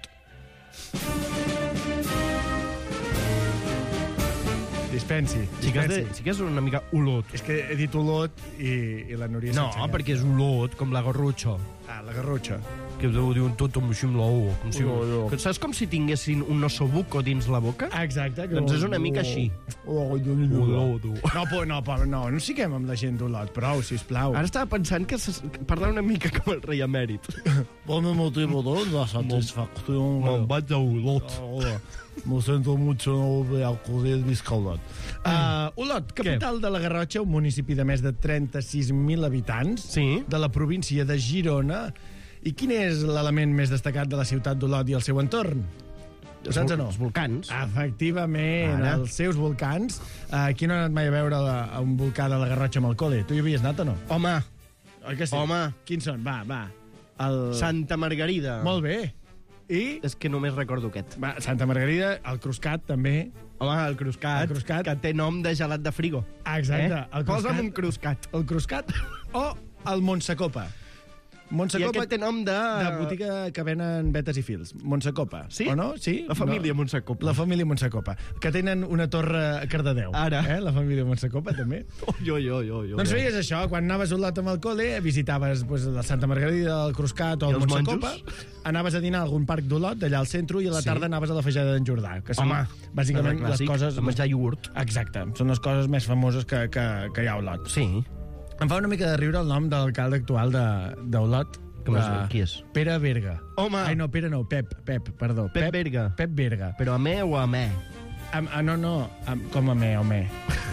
Dispensi, Sí que, és de, dispensi. sí que és una mica olot. És que he dit Olot i, i la Núria No, s'ha ensenyat. perquè és olot, com la garrotxa. Ah, la Garrotxa. Que ho diuen tot amb així amb la U. Com si, Olor, olor. que saps com si tinguessin un ossobuco dins la boca? Ah, exacte. Que Doncs és una mica així. Olot. No, po, no, po, no, no siguem amb la gent d'Olot, prou, sisplau. Ara estava pensant que, se, que parla una mica com el rei emèrit. Por mi motivo de la satisfacción. Me'n vaig a Olot. Lo siento mucho, no voy a acudir visca Olot. Uh, Olot, capital de la Garrotxa, un municipi de més de trenta-sis mil habitants, Sí. de la província de Girona. I quin és l'element més destacat de la ciutat d'Olot i el seu entorn? Ho saps o no? Els volcans. Efectivament, Ara. els seus volcans. Uh, qui no ha anat mai a veure la, a un volcà de la Garrotxa amb el col·le? Tu hi havies anat o no? Home, Oi que sí? Home. Quins són? Va, va. El... Santa Margarida. Molt bé. I... És que només recordo aquest. Va, Santa Margarida, el Cruscat, també. Home, el cruscat, El cruscat. que té nom de gelat de frigo. Exacte. Eh? El Posa'm cruscat. un cruscat. El Cruscat o el Montsecopa. I Montsecopa aquest té nom de... de botiga que venen vetes i fils. Montsecopa. Sí? O no? Sí? La família no. Montsecopa. La família Montsecopa. Que tenen una torre a Cardedeu. Ara. Eh? La família Montsecopa, també. Jo, jo, jo, jo. Doncs feies això, quan anaves a Olot amb el col·le, visitaves pues, la Santa Margarida, el Cruscat o I el els Montsecopa, monjos? anaves a dinar a algun parc d'Olot, d'allà al centre, i a la Sí. tarda anaves a la Feixada d'en Jordà, que són, Home, bàsicament, les clàssic, coses... de menjar iogurt. Exacte, són les coses més famoses que, que, que hi ha a Olot. Sí. Em fa una mica de riure el nom de l'alcalde actual de- d'Olot. Com es de- diu? Qui és? Pere Berga. Home! Ai, no, Pere no, Pep, Pep, perdó. Pep Berga. Pep Berga. Però a me o a me? Am, ah, no, no, am, com a me, o me.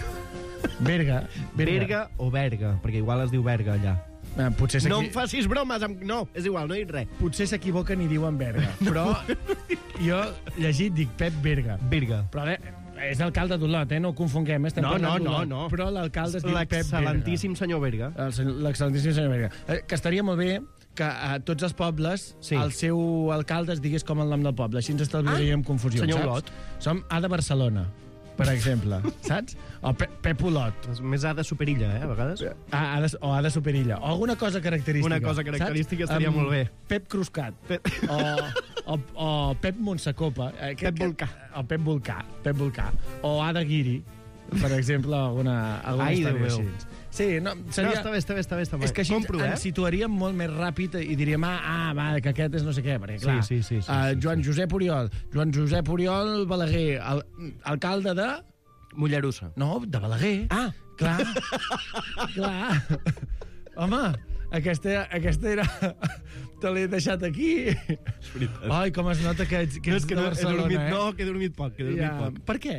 Berga. Berga o Berga? Perquè igual es diu Berga allà. Eh, potser No em s'equi- facis bromes amb... No, és igual, no he dit res. potser s'equivoquen i diuen Berga. Però jo, llegit, dic Pep Berga. Berga. Però eh, és alcalde d'Olot, eh? No ho confonguem. Estem No, parlant no, no, d'Olot. no. Però l'alcalde es diu Pep Berga. L'excel·lentíssim senyor Berga. El senyor- L'excel·lentíssim senyor Berga. Eh, que estaria molt bé que a tots els pobles Sí. el seu alcalde es digués com el nom del poble. Així ens estalviaríem confusió, senyor saps? Olot. Som A de Barcelona, per exemple, saps? O Pe Pep Olot. És més A de Superilla, eh, a vegades. A, a de, o A de Superilla. O alguna cosa característica. Una cosa característica saps? estaria Amb molt bé. Pep Cruscat. Pep- O, o, o Pep Montsecopa. Eh, Pep Volcà. O Pep Volcà. Pep Volcà. O Ada Guiri, per exemple, alguna, alguna Ai, història Déu així. meu. Sí, no, seria... No, està bé, està bé, està bé. Està bé. És que així Compro, eh? ens situaríem molt més ràpid i diríem, ah, ah va, que aquest és no sé què, perquè clar, Sí, sí, sí, sí, uh, sí, Joan Josep Oriol, Joan Josep Oriol Balaguer, el, alcalde de... Mollerussa. No, de Balaguer. Ah, Clar, clar. Home, aquesta, aquesta era... Te l'he deixat aquí. és veritat. Ai, com es nota que ets, que No, ets és que de no, he Barcelona, dormit, eh? no, que he dormit poc, que he dormit Ja, poc. per què?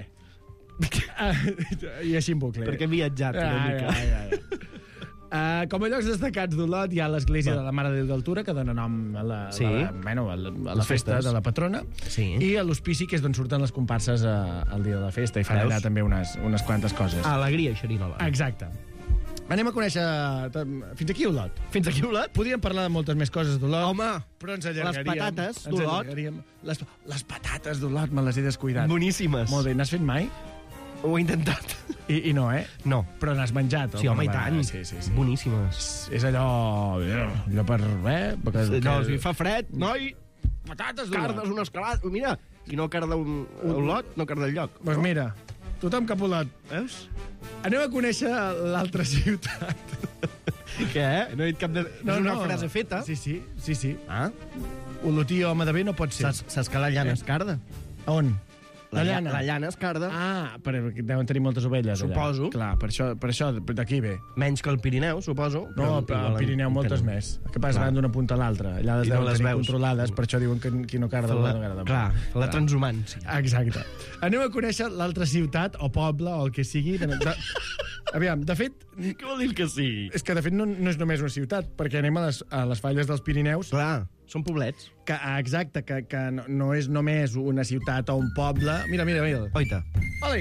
Ah, I així en bucle. Perquè he viatjat una Ah, mica. ja, ja, ja. Uh, com a llocs destacats d'Olot hi ha l'església de la Mare de Déu d'Altura, que dona nom a la, Sí. la, bueno, a la, a la Les festa festes. de la patrona, Sí. i a l'hospici, que és d'on surten les comparses uh, el dia de la festa, i fan Veus? allà també unes, unes quantes coses. Alegria, xerinola. Exacte. Anem a conèixer... Fins aquí Olot. Fins aquí Olot? Podríem parlar de moltes més coses d'Olot. Home, però ens allargaríem. les patates ens d'Olot. allargaríem. Les, les patates d'Olot me les he descuidat. boníssimes. Molt bé, n'has fet mai? Ho he intentat. I, i no, eh? No. Però n'has menjat? Sí, home, i alguna tant. vegada? Sí, sí, sí. Boníssimes. És allò... allò per... Eh? Perquè, No, si fa fred, noi, Patates cardes d'Olot. unes calades. Mira, qui no carda un, un lot, no carda el lloc. Doncs pues mira, tothom cap a Olot. Veus? Anem a conèixer l'altra ciutat. Què? No he dit cap de... No, és una frase feta. Sí, sí, sí, sí. Ah? Olotí, home de bé, no pot ser. Saps, saps que la llana es carda? On? La, La llana. llana. La llana es carda. Ah, perquè deuen tenir moltes ovelles allà. Suposo. Clar, per això, per això d'aquí ve. Menys que el Pirineu, suposo. No, però al Pirineu moltes tenen. més. El que passa Clar. van d'una punta a l'altra. Allà les I no deuen les tenir veus. controlades, per això diuen que qui no carda La, no carda. clar, la transhumància. Exacte. Anem a conèixer l'altra ciutat, o poble, o el que sigui, de, de, Aviam, de fet... Què vol dir que sí? És que, de fet, no, no és només una ciutat, perquè anem a les, a les falles dels Pirineus. Clar, són poblets. Que, ah, exacte, que, que no, no és només una ciutat o un poble. Mira, mira, mira. Oita. Ole!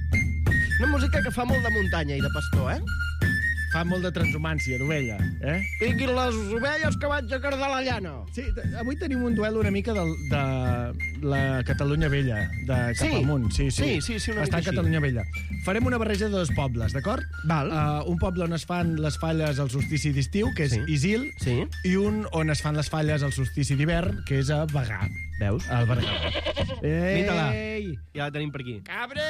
Una música que fa molt de muntanya i de pastor, eh? Fa molt de transhumància, d'ovella, eh? Vinguin les ovelles que vaig a cardar la llana. Sí, avui tenim un duel una mica del, de la Catalunya Vella, de cap Sí. amunt. Sí, Sí, sí, sí, una Està mica a així. Catalunya Vella. Farem una barreja de dos pobles, d'acord? Val. Uh, un poble on es fan les falles al solstici d'estiu, que és Sí. Isil, Sí. i un on es fan les falles al solstici d'hivern, que és a Bagà. Veus? Al Berguedà. Ei! Mita-la. Ja la tenim per aquí. Cabre!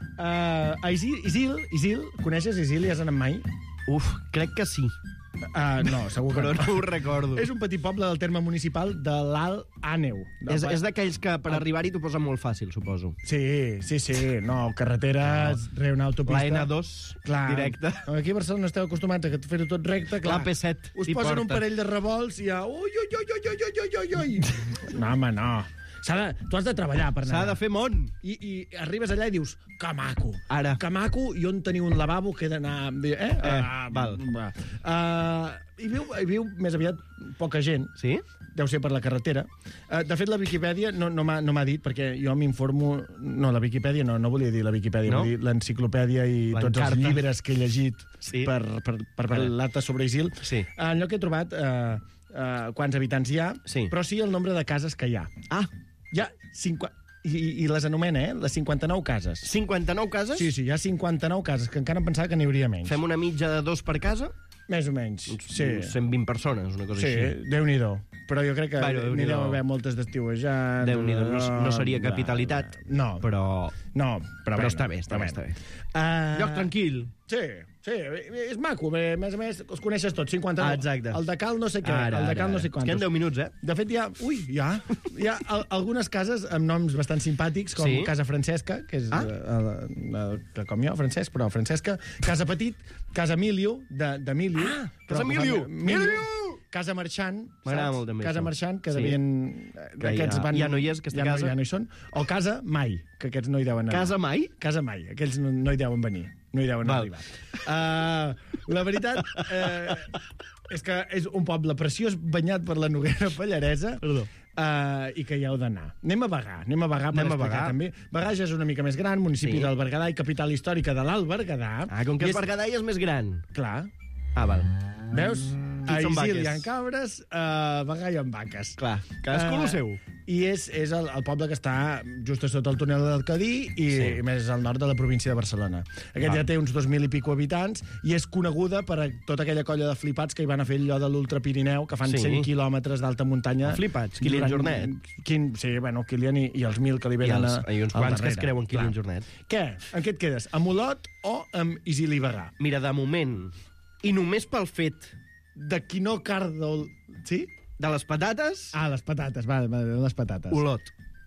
Uh, a Isil, Isil, Isil, coneixes Isil i has anat mai? Uf, crec que sí. Uh, no, segur que Però no ho recordo. És un petit poble del terme municipal de l'Alt Àneu. És, és d'aquells que per arribar-hi t'ho posen molt fàcil, suposo. Sí, sí, sí. No, carreteres, no. Una autopista... La ena dos, clar, directe. Aquí a Barcelona esteu acostumats a fer-ho tot recte, clar. La P set, Us t'hi posen porta. un parell de revolts i ja... Ui, ui, ui, ui, ui, ui, ui, ui. No, home, no. S'ha de, tu has de treballar per anar. S'ha de fer món. I, I arribes allà i dius, que maco. Ara. Que maco, i on teniu un lavabo que he d'anar... Eh? Eh, uh, val. Va. Uh, hi, viu, hi viu més aviat poca gent. Sí? Deu ser per la carretera. Uh, de fet, la Viquipèdia no, no m'ha no m'ha dit, perquè jo m'informo... No, la Viquipèdia no, no volia dir la Viquipèdia, No? volia dir l'enciclopèdia i tots els L'encarta. llibres que he llegit Sí. per, per, per parlar-te sobre Isil. Sí. Uh, en lloc he trobat uh, uh, quants habitants hi ha, Sí. però sí el nombre de cases que hi ha. Ah, Hi ha cinqu... I, i les anomena, eh? Les cinquanta-nou cases. cinquanta-nou cases? Sí, sí, hi ha cinquanta-nou cases, que encara em pensava que n'hi hauria menys. Fem una mitja de dos per casa? Més o menys, sí. cent vint persones, una cosa Sí, així. Déu-n'hi-do. Però jo crec que Bueno, n'hi Déu-n'hi-do. deu haver moltes d'estiuejants. Déu-n'hi-do, no, no seria capitalitat, No, però... no, però, Però bueno, està bé, està bé, està bé. Uh, Lloc tranquil. Sí, sí, és maco. Bé, a més a més, els coneixes tots, cinquanta-nou. Ah, exacte. El de Cal no sé què, Ara, el de ara, Cal no ara. sé Es quantos. queden deu minuts, eh? De fet, hi ha... Ui, hi ha, hi ha al- algunes cases amb noms bastant simpàtics, com Sí? Casa Francesca, que és Ah. eh, eh, eh, com jo, Francesc, però Francesca. Casa Petit, Casa Emilio, d'Emilio. Ah, Casa Emilio! Emilio! Casa Marxant, M'agrada saps? molt també Casa això. Marxant, que Sí. devien... Que ja- ja no hi és, aquesta ja casa. No, ja no hi són. O Casa Mai, que aquests no hi deuen anar. Casa mai? Casa Mai, aquells no, no hi deuen venir, no hi deuen Val. arribar. Uh, la veritat uh, és que és un poble preciós, banyat per la Noguera Pallaresa, Perdó. uh, i que hi heu d'anar. Anem a Bagà, anem a Bagà per Anem a explicar Bagà. també. Bagà ja és una mica més gran, municipi Sí. del Berguedà i capital històrica de l'Alt Berguedà. Ah, com que I és Berguedà i és més gran. Clar, Ah, val. veus? A Aquí són Isil vaques. hi ha cabres, a Bagà hi ha vaques. Clar, cadascú Eh, el seu. I és, és el, el poble que està just a sota el túnel del Cadí i Sí. sí. més al nord de la província de Barcelona. Aquest Va. ja té uns dos mil i pico habitants i és coneguda per a tota aquella colla de flipats que hi van a fer allò de l'Ultrapirineu, que fan Sí. cent quilòmetres d'alta muntanya. Flipats, Kilian durant- Jornet. Quin, sí, bueno, Kilian i, i els mil que li I venen els, a, hi ha uns al quants que es darrere. creuen Kilian Clar. Jornet. Què? En què et quedes? Amb Olot o amb Isil i Bagà? Mira, de moment, i només pel fet De qui no cardol... Sí? de les patates, Ah, les patates, va, va les patates. Olot.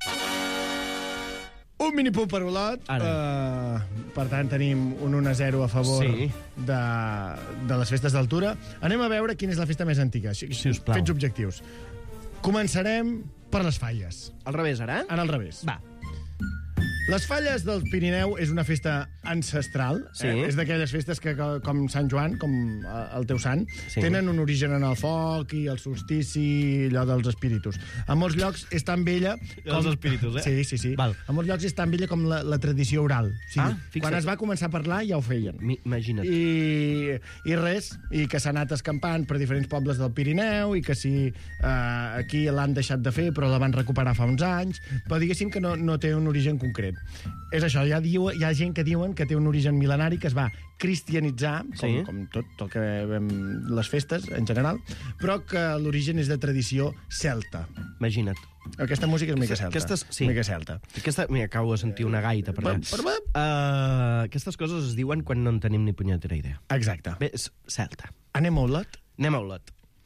Un minipunt per Olot. Ara. Uh, per tant, tenim un un a zero a favor Sí. de, de les festes d'altura. Anem a veure quina és la festa més antiga. Si, Si us plau. Fets objectius. Començarem per les falles. Al revés, ara? Ara al revés. Va. Les falles del Pirineu és una festa ancestral. Sí. Eh? És d'aquelles festes que, co- com Sant Joan, com eh, el teu sant, Sí. tenen un origen en el foc i el solstici, allò dels espíritus. A molts llocs és tan vella... Dels espíritus, eh? Sí, sí, sí. Val. A molts llocs és tan vella com la, la tradició oral. O sigui, Ah, fixa't. quan es va començar a parlar ja ho feien. Mi- Imagina't. I, I res, i que s'ha anat escampant per diferents pobles del Pirineu, i que si eh, aquí l'han deixat de fer, però la van recuperar fa uns anys, però diguéssim que no, no té un origen concret. És això, hi ha, diu, hi ha gent que diuen que té un origen mil·lenari, que es va cristianitzar, com, Sí. com tot el que vam, les festes, en general, però que l'origen és de tradició celta. Imagina't. Aquesta música és mica celta. Aquestes- sí. Mica celta. Aquesta, mira, acabo de sentir una gaita per allà. Per- per- Uh, aquestes coses es diuen quan no en tenim ni punyetera idea. Exacte. Bé, és celta. Anem a Olot? Anem a Olot.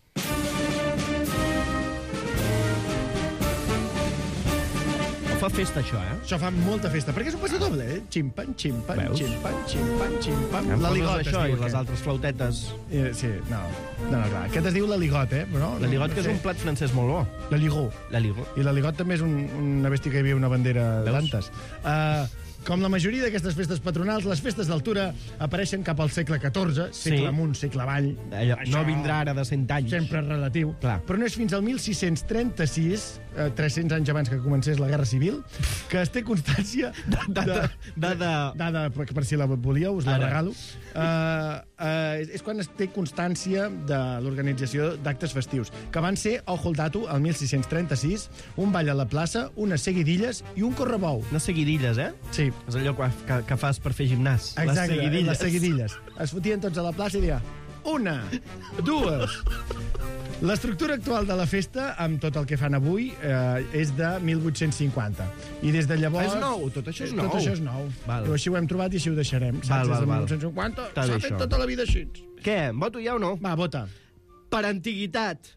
Fa festa, això, eh? Això fa molta festa, perquè és un passador doble, eh? Ximpan, ximpan, Veus? ximpan, ximpan, ximpan. Em La poses ligot es això diu, i les aquest. altres flautetes. Eh, sí, no. No, no, clar. Aquest es diu la ligot, eh? Però, La ligot, que és un plat francès molt bo. La ligó. La ligot. I la ligot també és un, una bèstia que hi havia una bandera Veus? d'antes. Uh, Com la majoria d'aquestes festes patronals, les festes d'altura apareixen cap al segle catorze, segle Sí. amunt, segle avall. Allò, Això no vindrà ara de cent anys. sempre relatiu. Clar. Però no és fins al mil sis-cents trenta-sis, eh, tres-cents anys abans que comencés la Guerra Civil, que es té constància... Dada, dada... Dada, per, per si la volíeu, us la Ara. regalo. Uh, uh, és quan es té constància de l'organització d'actes festius, que van ser, ojo el dato, el mil sis-cents trenta-sis, un ball a la plaça, unes seguidilles i un correbou. Unes seguidilles, eh? Sí. És allò que, que, que fas per fer gimnàs. Exacte, les seguidilles. les seguidilles. Es fotien tots a la plaça i deia una, dues... L'estructura actual de la festa, amb tot el que fan avui, eh, és de mil vuit-cents cinquanta. I des de llavors... És nou, tot això és nou. Tot això és nou. Val. Però així ho hem trobat i així ho deixarem. Saps? Val, Des val, de val. mil vuit-cents cinquanta Està s'ha bé, fet això. tota la vida així. Què, voto ja o no? Va, vota. Per antiguitat,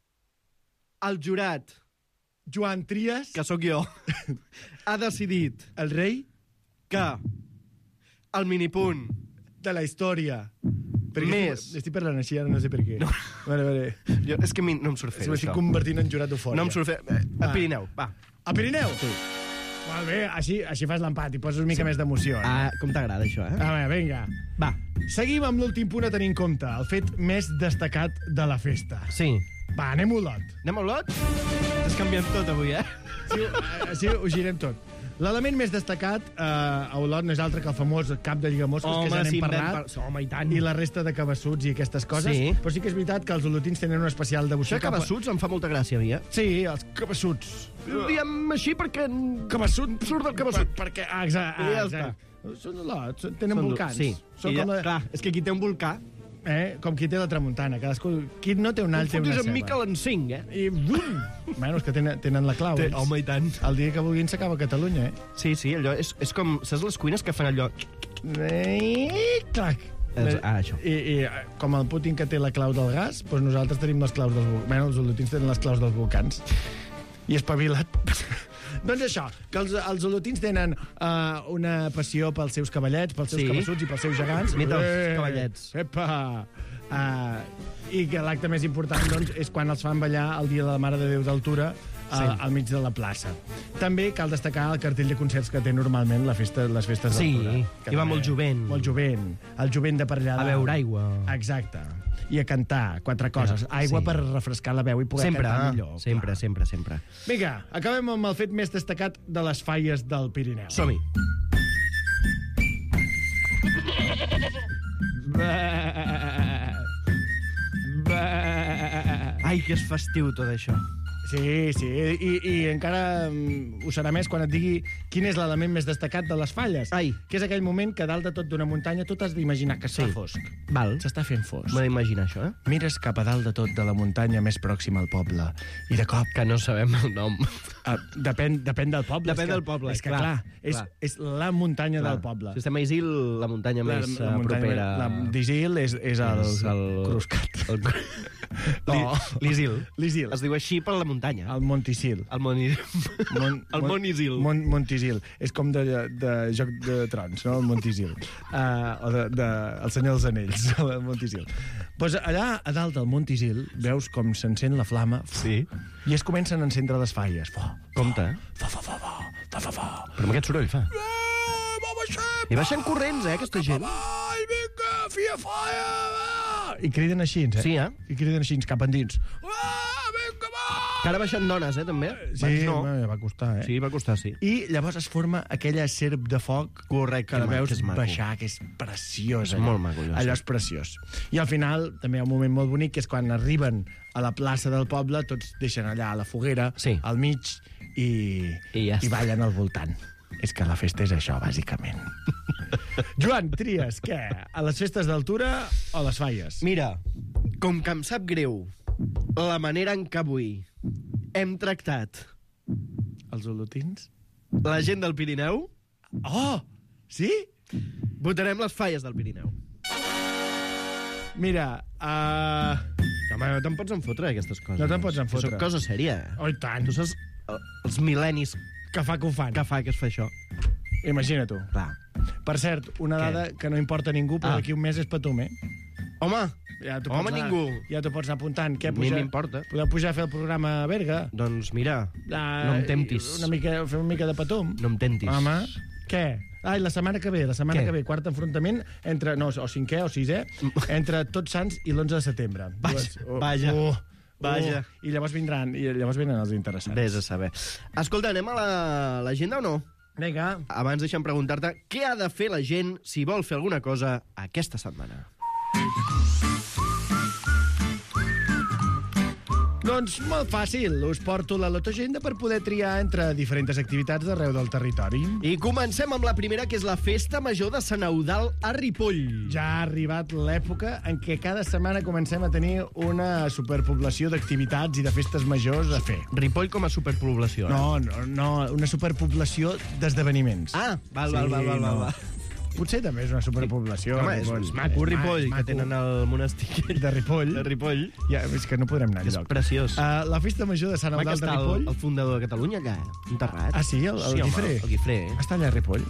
el jurat, Joan Trias, que sóc jo, ha decidit el rei que el minipunt de la història. Perquè Més. Estic, estic parlant així, ara no sé per què. No. Vale, vale. jo, és que a mi no em surt fer Si m'estic això. convertint en jurat d'eufòria. No em surt fer... Eh, a Va. Pirineu, va. A Pirineu? Sí. Molt bé, així, així fas l'empat i poses una mica sí. més d'emoció. Eh? Ah, com t'agrada això, eh? A veure, vinga. Va. Seguim amb l'últim punt a tenir en compte, el fet més destacat de la festa. Sí. Va, anem a Olot. Anem a Olot? Estàs canviant tot avui, eh? Sí, així ho girem tot. L'element més destacat eh, a Olot no és altre que el famós cap de lligamosques, que ja n'hem sí, parlat, par... Home, i tant. i la resta de cabassuts i aquestes coses. Sí. Però sí que és veritat que els olotins tenen una especial devoció. Això de cabassuts em fa molta gràcia, a mi, eh? Sí, els cabassuts. Ho diem així perquè... Cabassut. Surt del cabassut. Per, perquè, ah, exacte. I ja Ah, exacte. Són Olot, són- tenen Són- volcans. Sí. Són I ja, com, la, clar, és que aquí té un volcà. eh, com qui té la tramuntana. Cadascú, qui no té un all, té una Fotis ceba. amb mi que l'encinc, eh? I bum! Bueno, és que tenen, tenen la clau. Té, ells. home, i tant. El dia que vulguin s'acaba Catalunya, eh? Sí, sí, allò és, és com... Saps les cuines que fan allò... I... Clac. És, ah, això. I, I com el Putin que té la clau del gas, doncs nosaltres tenim les claus dels volcans. Bueno, els olotins tenen les claus dels volcans. I espavila't. Doncs això, que els, els olotins tenen uh, una passió pels seus cavallets, pels seus Sí. cabassuts i pels seus gegants. Mira els cavallets. Epa! Uh, I que l'acte més important doncs, és quan els fan ballar el dia de la Mare de Déu d'Altura Sí. al, al mig de la plaça. També cal destacar el cartell de concerts que té normalment la festa, les festes Sí, d'Altura. i va molt jovent. Molt jovent. El jovent de per allà A dalt. beure aigua. Exacte. I a cantar quatre coses. Aigua Sí. per refrescar la veu i poder Sempre, cantar eh? millor. sempre, clar. sempre, sempre. Vinga, acabem amb el fet més destacat de les falles del Pirineu. Som-hi. Ai, que és festiu tot això. Sí, sí, i, i encara mm, ho serà més quan et digui quin és l'element més destacat de les falles. Ai. Que és aquell moment que dalt de tot d'una muntanya tu t'has d'imaginar que està Sí. fosc. Val. S'està fent fosc. M'ho d'imaginar, això, eh? Mires cap a dalt de tot de la muntanya més pròxima al poble i de cop... Que no sabem el nom. Uh, depèn, depèn del poble. Depèn és que, del poble, És que, clar, clar, és, clar. és la muntanya Clar. del poble. Si estem a Isil, la muntanya La, més la eh, muntanya, propera... la d'Isil és, és el, és el... Cruscat. El... No. L'Isil. L'Isil. Es diu així per la muntanya. El Montisil. El Mont... Mon, El Mont Isil. Mon, Montisil. És com de, de Joc de Trons, no? El Montisil. Uh, o de, de El Senyor dels Anells, el Montisil. Pues allà, a dalt del Montisil, veus com s'encén la flama Sí. i es comencen a encendre les falles. Fa, Compte, eh? fa, fa, fa, fa, fa, fa, fa. Però amb aquest soroll fa. Eh, va baixar, I baixen corrents, eh, aquesta gent. Ai, vinga, fia falla! I criden així, eh? Sí, eh? I criden així, cap endins. Ah, vinga, va! Que ara baixen dones, eh, també. Sí, Abans no. no. va costar, eh? Sí, va costar, sí. I llavors es forma aquella serp de foc Correcte, que la que veus és maco. baixar, que és preciós. És allò. molt maco, allò, Allò sí. és preciós. I al final també hi ha un moment molt bonic, que és quan arriben a la plaça del poble, tots deixen allà a la foguera, Sí. al mig, i, I ja i està. ballen al voltant. És que la festa és això, bàsicament. Joan, tries, què? A les festes d'altura o a les falles? Mira, com que em sap greu la manera en què avui hem tractat Els olotins? la gent del Pirineu, Oh! Sí? votarem les falles del Pirineu. Mira, uh... Home, no te'n pots enfotre, aquestes coses. No te'n pots enfotre. Que són cosa sèria. oh, i tant. Tu saps eh, els mil·lennis Que fa que ho fan. que fa que es fa això? Imagina tu. Clar. Per cert, una Què? dada que no importa a ningú, però Ah. d'aquí un mes és per tu, eh? Home, Ja t'ho Home, pots anar- ningú. Ja t'ho pots anar apuntant. Què, a mi pujar, m'importa. podeu pujar a fer el programa a Berga? Doncs mira, Ah, no em temptis. Una mica, fer una mica de patum? No em tentis. Home, Què? Ai, la setmana que ve, la setmana Què? que ve, quart enfrontament entre, no, o cinquè o sisè, entre Tots Sants i l'onze de setembre. Vaja, Dues- oh, vaja, oh, vaja. oh. I llavors vindran, i llavors venen els interessants. Ves a saber. Escolta, anem a la- l'agenda o no? Vinga. Abans deixa'm preguntar-te què ha de fer la gent si vol fer alguna cosa aquesta setmana. Doncs molt fàcil, us porto la Lotogenda per poder triar entre diferents activitats d'arreu del territori. I comencem amb la primera, que és la Festa Major de Sant Eudald a Ripoll. Ja ha arribat l'època en què cada setmana comencem a tenir una superpoblació d'activitats i de festes majors a fer. Ripoll com a superpoblació, eh? No, no, no, una superpoblació d'esdeveniments. Ah, val, val, val, val, val, val. Potser també és una superpoblació. Home, és, Ripoll. és maco, Ripoll, És que tenen el monestir de Ripoll. de Ripoll. Ja, és que no podrem anar És enlloc. preciós. Uh, la festa major de Sant Home, que Eudald de està el, Ripoll... el fundador de Catalunya allà, enterrat. Ah, sí? El, el sí, Guifré? Home, el Guifré. Està allà a Ripoll?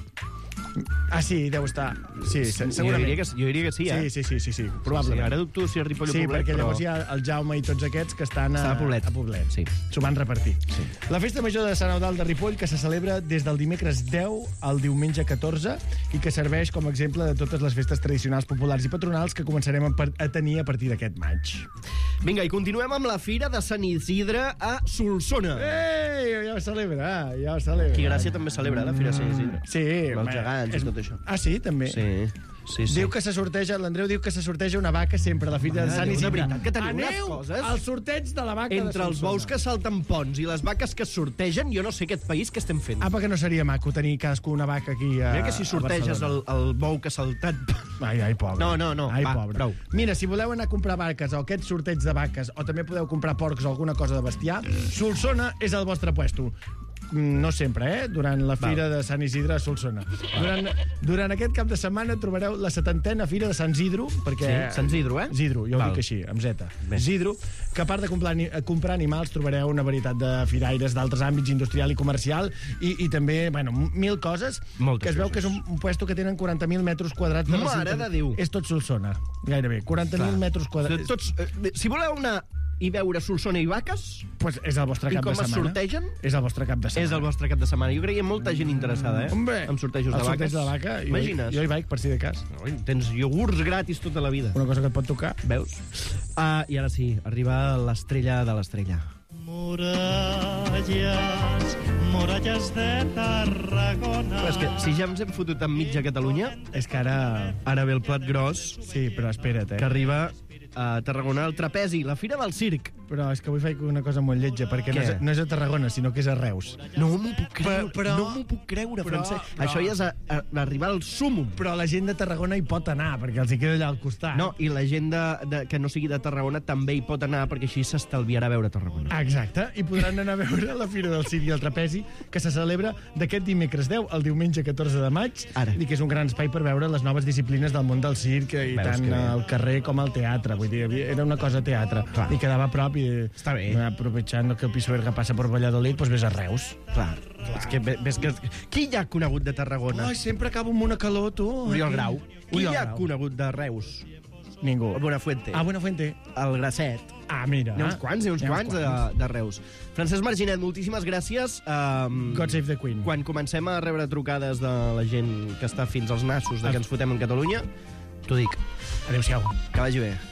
Ah, sí, deu estar. Sí, se- Jo segurament. diria que, jo diria que sí, eh? Sí, sí, sí, sí, sí, Sí, probablement. ara dubto si és Ripoll Sí, o Poblet, perquè però... llavors hi ha el Jaume i tots aquests que estan a, Estan a Poblet. A Poblet. Sí. S'ho van repartir. Sí. La festa major de Sant Eudald de Ripoll, que se celebra des del dimecres deu al diumenge catorze i que serveix com a exemple de totes les festes tradicionals, populars i patronals que començarem a, per- a tenir a partir d'aquest maig. Vinga, i continuem amb la Fira de Sant Isidre a Solsona. Ei, ja ho celebra, ja ho celebra. Qui Gràcia també celebra la Fira de Sant Isidre. Sí. Els home, gegants i és- tot això. Ah, sí, també? Sí, sí, sí. Diu que se sorteja, l'Andreu diu que se sorteja una vaca sempre a la Fira de Mare Sant de Déu, de Isidre. veritat que teniu unes Aneu coses. al sorteig de la vaca de Entre els Solsona. bous que salten ponts i les vaques que es sortegen, jo no sé aquest país què estem fent. Apa, que no seria maco tenir cadascú una vaca aquí a Mira que si a sorteges el, Barcelona. el bou que ha saltat... Ai, ai, pobre. No, no, no, Ai, va, pobre. prou. Mira, si voleu anar a comprar vaques o aquest sorteig de vaques, o també podeu comprar porcs o alguna cosa de bestiar, Solsona és el vostre puesto. No sempre, eh? Durant la Fira de Sant Isidre a Solsona. Durant, durant aquest cap de setmana trobareu la setantena Fira de Sant Zidro, perquè... Sí, Sant Zidro, eh? Zidro, jo ho Val. dic així, amb Z. Bé. Zidro, que a part de comprar, ani- comprar animals trobareu una varietat de firaires d'altres àmbits industrial i comercial i, i també, bueno, mil coses Moltes que es veu coses. que és un, un puesto que tenen quaranta mil metres quadrats de Mare recinte. de Déu. És tot Solsona, gairebé. quaranta mil metres quadrats. Tots, eh, si voleu anar i veure Solsona i vaques, Pues és el vostre i cap com de es setmana. sortegen, És el vostre cap de setmana. és el vostre cap de setmana. Jo crec que hi ha molta gent interessada, eh? Hombre, amb sortejos el de sorteig vaques. de la vaca, jo, Imagines? jo hi vaig, per si de cas. Ui, tens iogurts gratis tota la vida. Una cosa que et pot tocar. Veus? Uh, I ara sí, arriba l'estrella de l'estrella. Muralles, muralles de Tarragona. Però és que si ja ens hem fotut en mitja Catalunya, És que ara... ara ve el plat gros, Sí, però espera't, eh? que arriba a Tarragona, al Trapezi, la Fira del Circ. Però és que avui faig una cosa molt lletja, perquè no Què? és, no és a Tarragona, sinó que és a Reus. No m'ho puc creure, Però- però- no m'ho puc creure, però- Francesc. però- Això ja és a, a, a arribar al súmum. Però la gent de Tarragona hi pot anar, perquè els hi queda allà al costat. No, i la gent de, de, que no sigui de Tarragona també hi pot anar, perquè així s'estalviarà veure Tarragona. Ah, exacte, i podran anar a veure la Fira del Circ i el Trapezi, que se celebra d'aquest dimecres deu al diumenge catorze de maig, Ara. i que és un gran espai per veure les noves disciplines del món del circ, i Veus tant que bé. al carrer com al teatre. Vull dir, havia- era una cosa teatre. Clar. I quedava a prop, i Està bé. aprovechant que el Pisuerga passa per Valladolid, doncs ves a Reus. Clar, clar. És que, ve- ves que... Qui hi ha conegut de Tarragona? Ai, sempre acabo amb una calor, tu. Oriol Grau. Qui Oriol hi ha Grau. conegut de Reus? Ningú. Buenafuente. Ah, Buenafuente. El Grasset. Ah, mira. N'hi ha uns quants, n'hi ha uns N'hi ha quants de, de Reus. Francesc Marginet, moltíssimes gràcies. Um, God save the Queen. Quan comencem a rebre trucades de la gent que està fins als nassos de que ens fotem en Catalunya, t'ho dic. Adéu-siau. Que vagi bé.